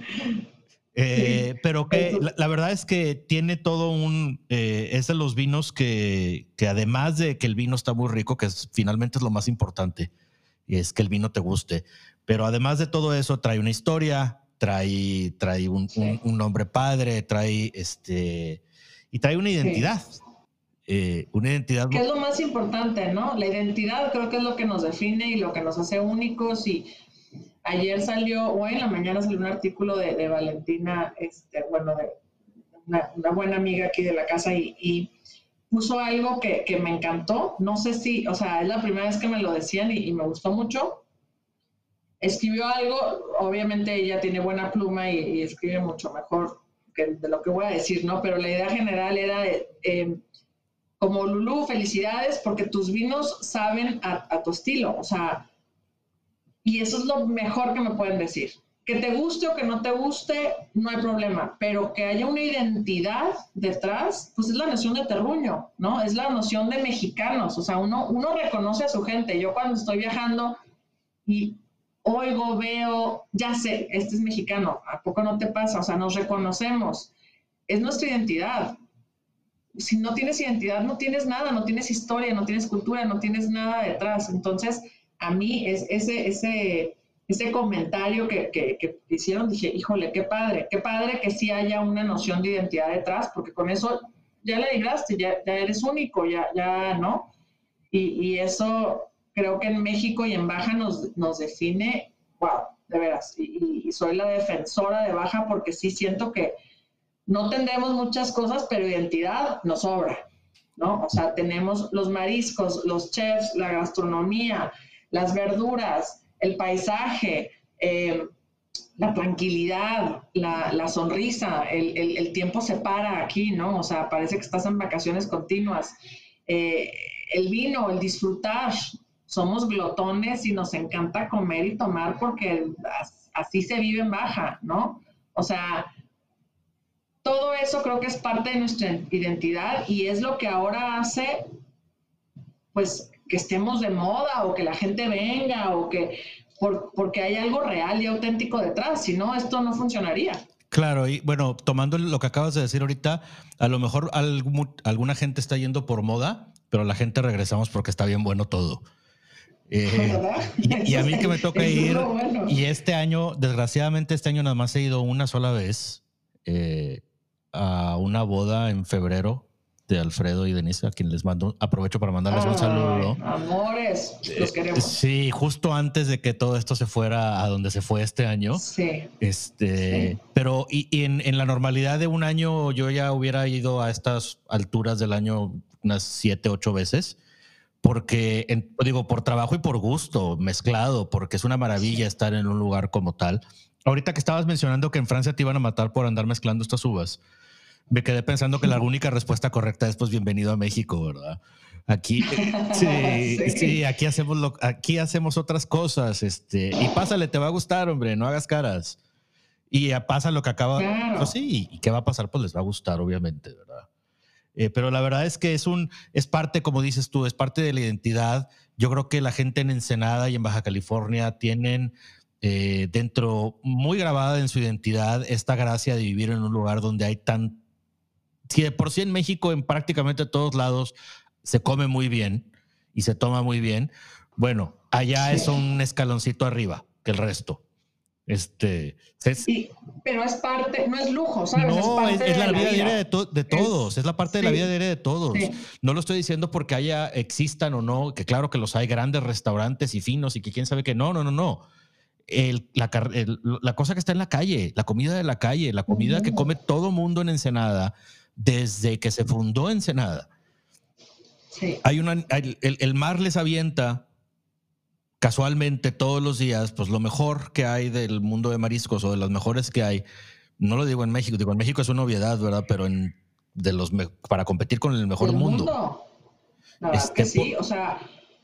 Eh, sí. Pero que la, la verdad es que tiene todo un... Eh, es de los vinos que, que además de que el vino está muy rico, que es, finalmente es lo más importante, y es que el vino te guste, Pero además de todo eso, trae una historia, trae, trae un, sí. un, un nombre padre, trae este y trae una identidad. Sí. Eh, una identidad. Que es lo más importante, ¿no? La identidad creo que es lo que nos define y lo que nos hace únicos. Y ayer salió, o en la mañana salió un artículo de, de Valentina, este, bueno, de una, una buena amiga aquí de la casa, y, y puso algo que, que me encantó. No sé si, o sea, es la primera vez que me lo decían y, y me gustó mucho. Escribió algo, obviamente ella tiene buena pluma y, y escribe mucho mejor que de lo que voy a decir, ¿no? Pero la idea general era de, eh, como Lulú, felicidades porque tus vinos saben a, a tu estilo, o sea, y eso es lo mejor que me pueden decir. Que te guste o que no te guste, no hay problema, pero que haya una identidad detrás, pues es la noción de terruño, ¿no? Es la noción de mexicanos, o sea, uno, uno reconoce a su gente. Yo cuando estoy viajando y oigo, veo, ya sé, este es mexicano, ¿a poco no te pasa? O sea, nos reconocemos, es nuestra identidad. Si no tienes identidad, no tienes nada, no tienes historia, no tienes cultura, no tienes nada detrás. Entonces, a mí es ese, ese, ese comentario que, que, que hicieron, dije, híjole, qué padre, qué padre que sí haya una noción de identidad detrás, porque con eso ya le libraste, ya, ya eres único, ya, ya, ¿no? Y, y eso creo que en México y en Baja nos, nos define, wow, de veras. Y, y soy la defensora de Baja porque sí siento que no tendremos muchas cosas, pero identidad nos sobra, ¿no? O sea, tenemos los mariscos, los chefs, la gastronomía, las verduras, el paisaje, eh, la tranquilidad, la, la sonrisa, el, el, el tiempo se para aquí, ¿no? O sea, parece que estás en vacaciones continuas. Eh, el vino, el disfrutar. Somos glotones y nos encanta comer y tomar porque así se vive en Baja, ¿no? O sea, todo eso creo que es parte de nuestra identidad y es lo que ahora hace, pues, que estemos de moda o que la gente venga o que, por, porque hay algo real y auténtico detrás, si no, esto no funcionaría. Claro, y bueno, tomando lo que acabas de decir ahorita, a lo mejor algún, alguna gente está yendo por moda, pero la gente regresamos porque está bien bueno todo. Eh, y, y a mí que me toca ir, bueno. Y este año, desgraciadamente este año nada más he ido una sola vez, eh, a una boda en febrero de Alfredo y Denise, a quien les mando, aprovecho para mandarles Ay, un saludo. Amores, los queremos. Eh, sí, justo antes de que todo esto se fuera a donde se fue este año. Sí. Este, sí. Pero y, y en, en la normalidad de un año yo ya hubiera ido a estas alturas del año unas siete, ocho veces. Porque, en, digo, por trabajo y por gusto, mezclado, porque es una maravilla estar en un lugar como tal. Ahorita que estabas mencionando que en Francia te iban a matar por andar mezclando estas uvas, me quedé pensando que la única respuesta correcta es pues bienvenido a México, ¿verdad? Aquí, sí, sí. sí aquí, hacemos lo, aquí hacemos otras cosas, este, y pásale, te va a gustar, hombre, no hagas caras. Y ya pasa lo que acaba, claro. Pues sí, y qué va a pasar, pues les va a gustar, obviamente, ¿verdad? Eh, pero la verdad es que es un es parte, como dices tú, es parte de la identidad. Yo creo que la gente en Ensenada y en Baja California tienen eh, dentro, muy grabada en su identidad, esta gracia de vivir en un lugar donde hay tan... Si de por sí en México, en prácticamente todos lados, se come muy bien y se toma muy bien, bueno, allá sí. Es un escaloncito arriba que el resto. Este, es, sí, pero es parte, no es lujo, ¿sabes? No, es, es, es la, la vida diaria de, to, de todos, es, es la parte de sí, la vida diaria de todos. Sí. No lo estoy diciendo porque haya, existan o no, que claro que los hay, grandes restaurantes y finos y que quién sabe que no, no, no, no. El, la, el, la cosa que está en la calle, la comida de la calle, la comida uh-huh. que come todo mundo en Ensenada desde que se fundó Ensenada. Sí. Hay una, el, el mar les avienta casualmente todos los días, pues lo mejor que hay del mundo de mariscos o de los mejores que hay, no lo digo en México, digo en México es una obviedad, ¿verdad? Pero en, de los me, para competir con el mejor mundo. mundo. La verdad este, que sí, o sea,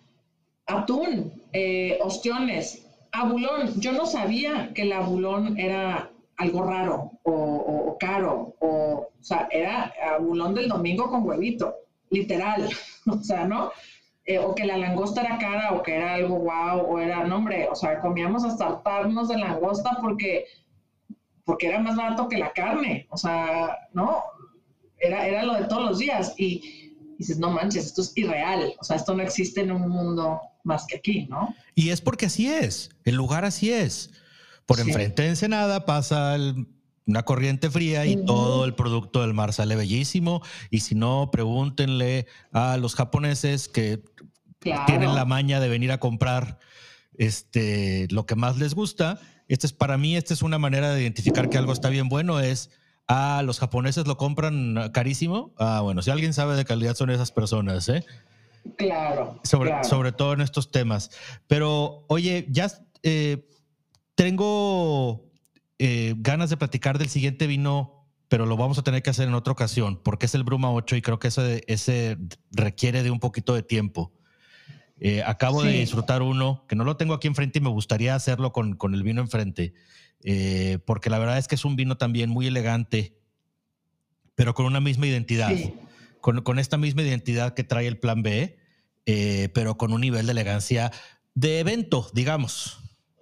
atún, eh, ostiones, abulón. Yo no sabía que el abulón era algo raro o, o, o caro, o, o sea, era abulón del domingo con huevito, literal, o sea, ¿no? Eh, o que la langosta era cara, o que era algo guau, o era, no hombre, o sea, comíamos hasta hartarnos de langosta porque, porque era más barato que la carne, o sea, ¿no? Era, era lo de todos los días, y Y dices, no manches, esto es irreal. O sea, esto no existe en un mundo más que aquí, ¿no? Y es porque así es. El lugar así es. Por sí. enfrente de Ensenada pasa el, una corriente fría y uh-huh. todo el producto del mar sale bellísimo. Y si no, pregúntenle a los japoneses que claro. tienen la maña de venir a comprar este, lo que más les gusta. Este es, para mí, esta es una manera de identificar que algo está bien bueno, es ah, los japoneses lo compran carísimo. Ah, bueno, si alguien sabe de calidad son esas personas, ¿eh? Claro. Sobre, claro. sobre todo en estos temas. Pero, oye, ya eh, tengo eh, ganas de platicar del siguiente vino, pero lo vamos a tener que hacer en otra ocasión, porque es el Bruma ocho y creo que ese, ese requiere de un poquito de tiempo. Eh, acabo sí. de disfrutar uno que no lo tengo aquí enfrente y me gustaría hacerlo con, con el vino enfrente, eh, porque la verdad es que es un vino también muy elegante, pero con una misma identidad, sí. con, con esta misma identidad que trae el Plan B, eh, pero con un nivel de elegancia de evento, digamos.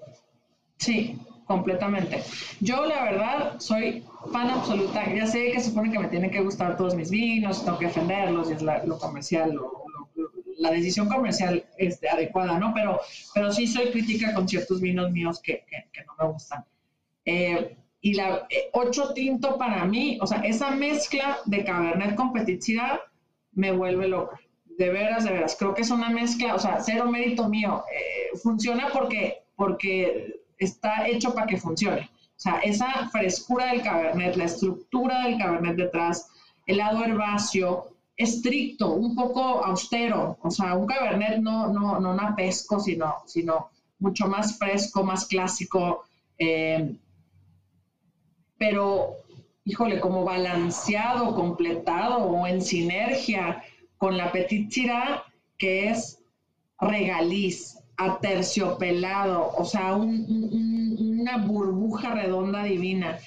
Sí, completamente. Yo la verdad soy fan absoluta, ya sé que se supone que me tienen que gustar todos mis vinos, tengo que defenderlos, y es la, lo comercial, lo, lo la decisión comercial este, adecuada, ¿no? Pero, pero sí soy crítica con ciertos vinos míos que, que, que no me gustan. Eh, y la eh, ocho tinto para mí, o sea, esa mezcla de Cabernet con Petit Syrah me vuelve loca. De veras, de veras. Creo que es una mezcla, o sea, cero mérito mío. Eh, funciona porque, porque está hecho para que funcione. O sea, esa frescura del Cabernet, la estructura del Cabernet detrás, el lado herbáceo, estricto, un poco austero, o sea, un Cabernet no, no, no napesco, sino, sino mucho más fresco, más clásico, eh, pero, híjole, como balanceado, completado o en sinergia con la Petit Syrah, que es regaliz, aterciopelado, o sea, un, un, una burbuja redonda divina.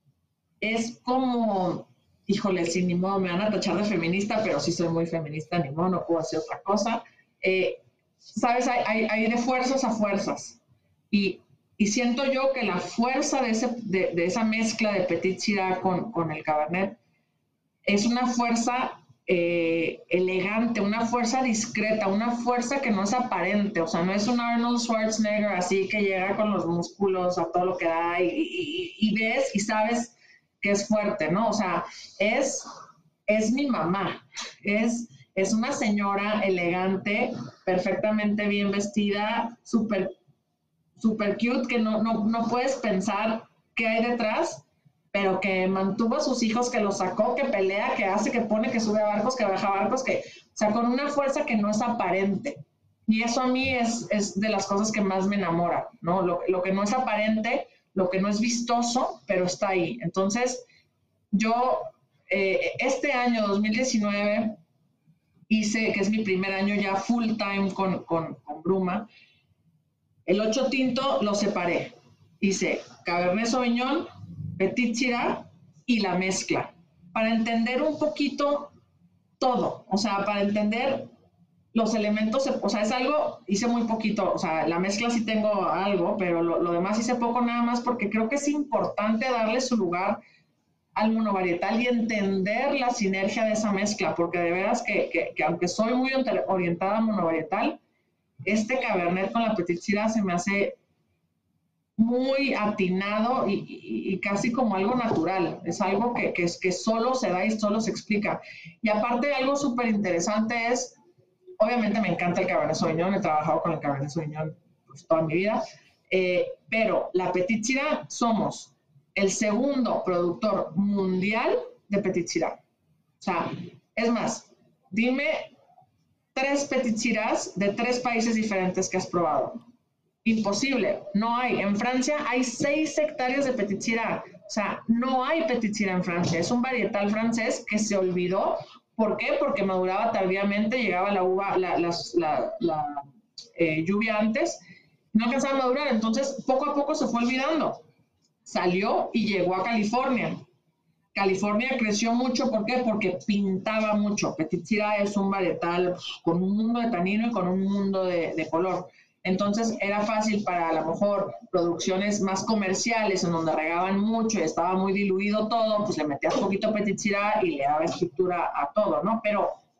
Es como... Híjole, sí, ni modo, me van a tachar de feminista, pero sí soy muy feminista, ni modo, no puedo hacer otra cosa. Eh, ¿Sabes? Hay, hay, hay de fuerzas a fuerzas. Y, y siento yo que la fuerza de, ese, de, de esa mezcla de Petit Syrah con, con el Cabernet es una fuerza eh, elegante, una fuerza discreta, una fuerza que no es aparente. O sea, no es un Arnold Schwarzenegger así que llega con los músculos a todo lo que da y, y, y ves y sabes que es fuerte, ¿no? O sea, es, es mi mamá, es, es una señora elegante, perfectamente bien vestida, súper super cute, que no, no, no puedes pensar qué hay detrás, pero que mantuvo a sus hijos, que los sacó, que pelea, que hace, que pone, que sube a barcos, que baja barcos, que, o sea, con una fuerza que no es aparente. Y eso a mí es, es de las cosas que más me enamora, ¿no? Lo, lo que no es aparente, lo que no es vistoso, pero está ahí. Entonces, yo eh, este año, dos mil diecinueve, hice, que es mi primer año ya full time con, con, con Bruma, el ocho tinto lo separé. Hice Cabernet Sauvignon, Petit Syrah y la mezcla, para entender un poquito todo, o sea, para entender los elementos, o sea, es algo, hice muy poquito, o sea, la mezcla sí tengo algo, pero lo, lo demás hice poco nada más porque creo que es importante darle su lugar al monovarietal y entender la sinergia de esa mezcla, porque de veras que, que, que aunque soy muy orientada a monovarietal, este Cabernet con la Petit Syrah se me hace muy atinado y, y, y casi como algo natural, es algo que, que, que solo se da y solo se explica. Y aparte algo súper interesante es, obviamente me encanta el Cabernet Sauvignon, he trabajado con el Cabernet Sauvignon pues, toda mi vida, eh, pero la Petit Syrah somos el segundo productor mundial de Petit Syrah. O sea, es más, dime tres Petit Syrahs de tres países diferentes que has probado. Imposible, no hay. En Francia hay seis hectáreas de Petit Syrah. O sea, no hay Petit Syrah en Francia. Es un varietal francés que se olvidó. ¿Por qué? Porque maduraba tardíamente, llegaba la uva, la, la, la, la eh, lluvia antes, no alcanzaba a madurar. Entonces, poco a poco se fue olvidando. Salió y llegó a California. California creció mucho, ¿por qué? Porque pintaba mucho. Petit Syrah es un varietal con un mundo de tanino y con un mundo de, de color. Entonces era fácil para a lo mejor producciones más comerciales en donde regaban mucho y estaba muy diluido todo, pues le metías poquito Petit Syrah y le daba estructura a todo, ¿no? Pero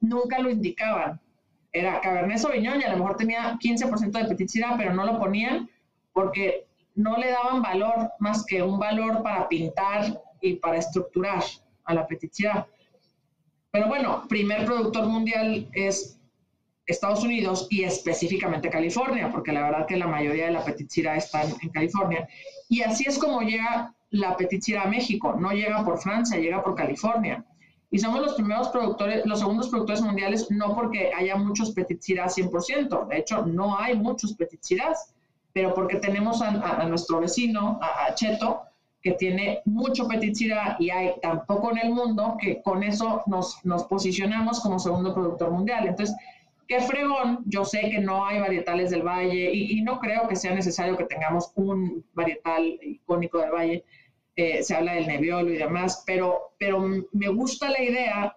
nunca lo indicaban. Era Cabernet Sauvignon y a lo mejor tenía quince por ciento de Petit Syrah, pero no lo ponían porque no le daban valor más que un valor para pintar y para estructurar a la Petit Syrah. Pero bueno, primer productor mundial es Estados Unidos y específicamente California, porque la verdad que la mayoría de la Petit Syrah está en, en California. Y así es como llega la Petit Syrah a México, no llega por Francia, llega por California. Y somos los primeros productores, los segundos productores mundiales, no porque haya muchos Petit Syrah cien por ciento, de hecho no hay muchos Petit Syrahs, pero porque tenemos a, a, a nuestro vecino, a, a Cheto, que tiene mucho Petit Syrah y hay tan poco en el mundo que con eso nos, nos posicionamos como segundo productor mundial. Entonces, qué fregón, yo sé que no hay varietales del Valle y, y no creo que sea necesario que tengamos un varietal icónico del Valle. Eh, se habla del Nebbiolo y demás, pero, pero me gusta la idea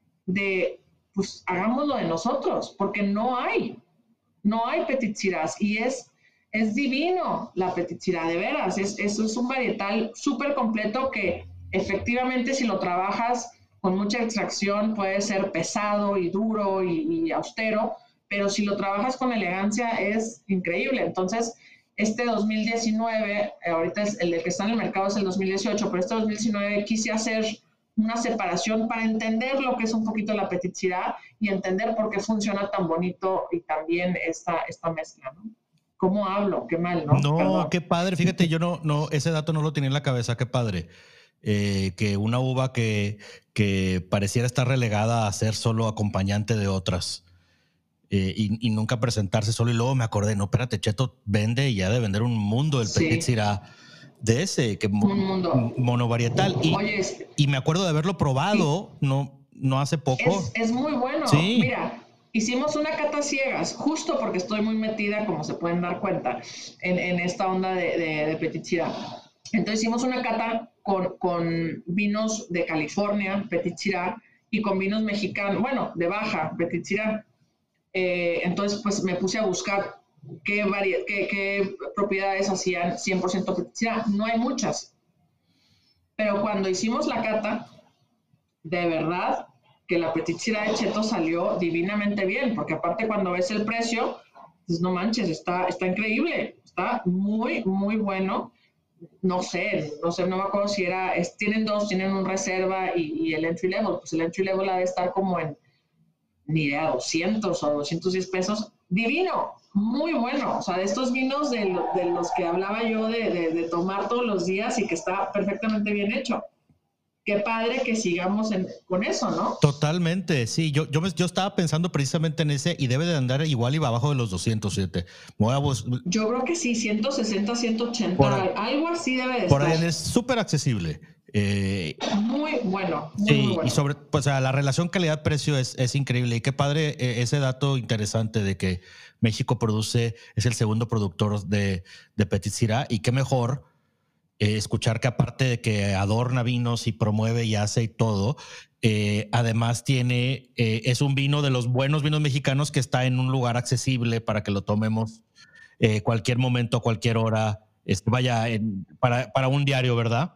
de, pues, hagámoslo de nosotros, porque no hay, no hay Petit Syrahs y es, es divino la Petit Syrah, de veras, es, es, es un varietal súper completo que efectivamente si lo trabajas con mucha extracción puede ser pesado y duro y, y austero, pero si lo trabajas con elegancia es increíble. Entonces, este dos mil diecinueve, ahorita es el que está en el mercado es el dos mil dieciocho, pero este dos mil diecinueve quise hacer una separación para entender lo que es un poquito la Petit Syrah y entender por qué funciona tan bonito y tan bien esta, esta mezcla, ¿no? ¿Cómo hablo? Qué mal, ¿no? No, Perdón. qué padre. Fíjate, yo no, no, ese dato no lo tenía en la cabeza. Qué padre. Eh, que una uva que, que pareciera estar relegada a ser solo acompañante de otras eh, y, y nunca presentarse solo. Y luego me acordé, no, espérate, Cheto vende y ha de vender un mundo el Sí. Petit Syrah de ese, que Un mundo. monovarietal. Y, Oye, es- y me acuerdo de haberlo probado no, no hace poco. Es, es muy bueno. Sí. Mira, hicimos una cata ciegas, justo porque estoy muy metida, como se pueden dar cuenta, en, en esta onda de, de, de Petit Syrah. Entonces hicimos una cata con, con vinos de California, Petit Syrah, y con vinos mexicanos, bueno, de Baja, Petit Syrah. Eh, entonces, pues me puse a buscar qué, vari- qué, qué propiedades hacían cien por ciento Petit Syrah. No hay muchas. Pero cuando hicimos la cata, de verdad que la Petit Syrah de Cheto salió divinamente bien, porque aparte cuando ves el precio, pues no manches, está, está increíble, está muy, muy bueno. No sé, no sé, no me acuerdo si era, es, tienen dos, tienen un reserva y, y el entry level, pues el entry level ha de estar como en, ni idea, doscientos o doscientos diez pesos, divino, muy bueno, o sea, de estos vinos de, lo, de los que hablaba yo de, de, de tomar todos los días y que está perfectamente bien hecho. Qué padre que sigamos en, con eso, ¿no? Totalmente, sí. Yo, yo, me, yo estaba pensando precisamente en ese y debe de andar igual y va abajo de los doscientos siete. Voy a bus- Yo creo que sí, ciento sesenta, ciento ochenta, Por ahí- algo así debe de por estar. ahí es súper accesible. Eh, Muy bueno, muy, sí, muy bueno. y sobre, pues, o sea, la relación calidad-precio es, es increíble. Y qué padre eh, ese dato interesante de que México produce, es el segundo productor de, de Petit Syrah. Y qué mejor eh, escuchar que aparte de que adorna vinos y promueve y hace y todo, eh, además tiene, eh, es un vino de los buenos vinos mexicanos que está en un lugar accesible para que lo tomemos eh, cualquier momento, cualquier hora, este, vaya, en, para, para un diario, ¿verdad?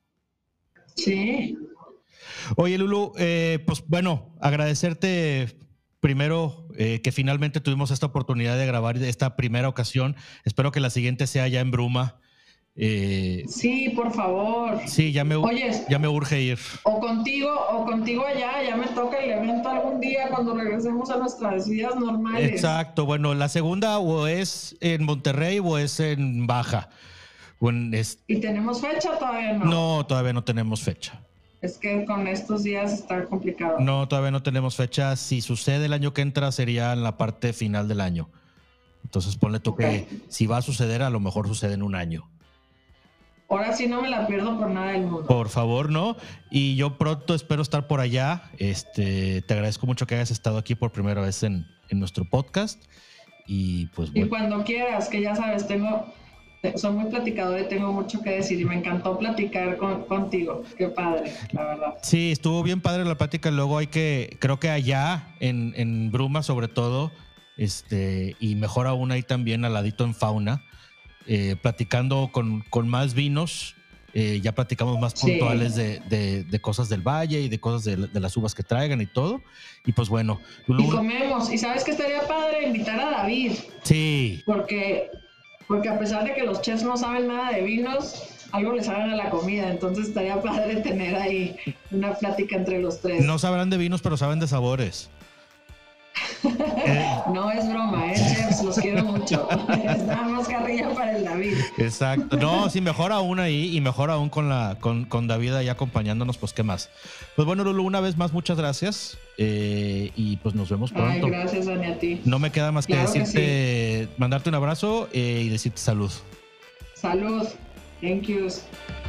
Sí. Oye, Lulu, eh, pues bueno, agradecerte primero eh, que finalmente tuvimos esta oportunidad de grabar esta primera ocasión. Espero que la siguiente sea ya en Bruma. Eh, Sí, por favor. sí, ya me, Oye, ya me urge ir. o contigo, o contigo allá, ya me toca el evento algún día cuando regresemos a nuestras vidas normales. Exacto, bueno, la segunda o es en Monterrey o es en Baja. O en es... ¿Y tenemos fecha todavía no? No, todavía no tenemos fecha. Es que con estos días está complicado. No, todavía no tenemos fecha. Si sucede el año que entra, sería en la parte final del año. Entonces ponle tú Okay. que si va a suceder, a lo mejor sucede en un año. Ahora sí no me la pierdo por nada del mundo. Por favor, ¿no? Y yo pronto espero estar por allá. Este, te agradezco mucho que hayas estado aquí por primera vez en, en nuestro podcast. Y pues Y bueno. cuando quieras, que ya sabes, tengo, soy muy platicadora y tengo mucho que decir y me encantó platicar con, contigo. Qué padre, la verdad. Sí, estuvo bien padre la plática. Luego hay que, creo que allá en, en Bruma sobre todo, este, y mejor aún ahí también al ladito en Fauna, eh, platicando con, con más vinos Eh, ya platicamos más Sí. puntuales de, de, de cosas del valle y de cosas de, de las uvas que traigan y todo. Y pues bueno, Lulú. Y comemos. Y sabes que estaría padre invitar a David. Sí. Porque, porque a pesar de que los chefs no saben nada de vinos, algo les saben a la comida. Entonces estaría padre tener ahí una plática entre los tres. No sabrán de vinos, pero saben de sabores. eh, no es broma, ¿eh, chefs? Los quiero mucho. Es nada más carrilla para el David. Exacto. No, sí, mejor aún ahí y mejor aún con, la, con, con David ahí acompañándonos, pues qué más. Pues bueno, Lulú, una vez más, muchas gracias. Eh, y pues nos vemos pronto. Ay, gracias, Dani, a ti. No me queda más claro que decirte, que sí. mandarte un abrazo eh, y decirte salud. Salud. Thank you.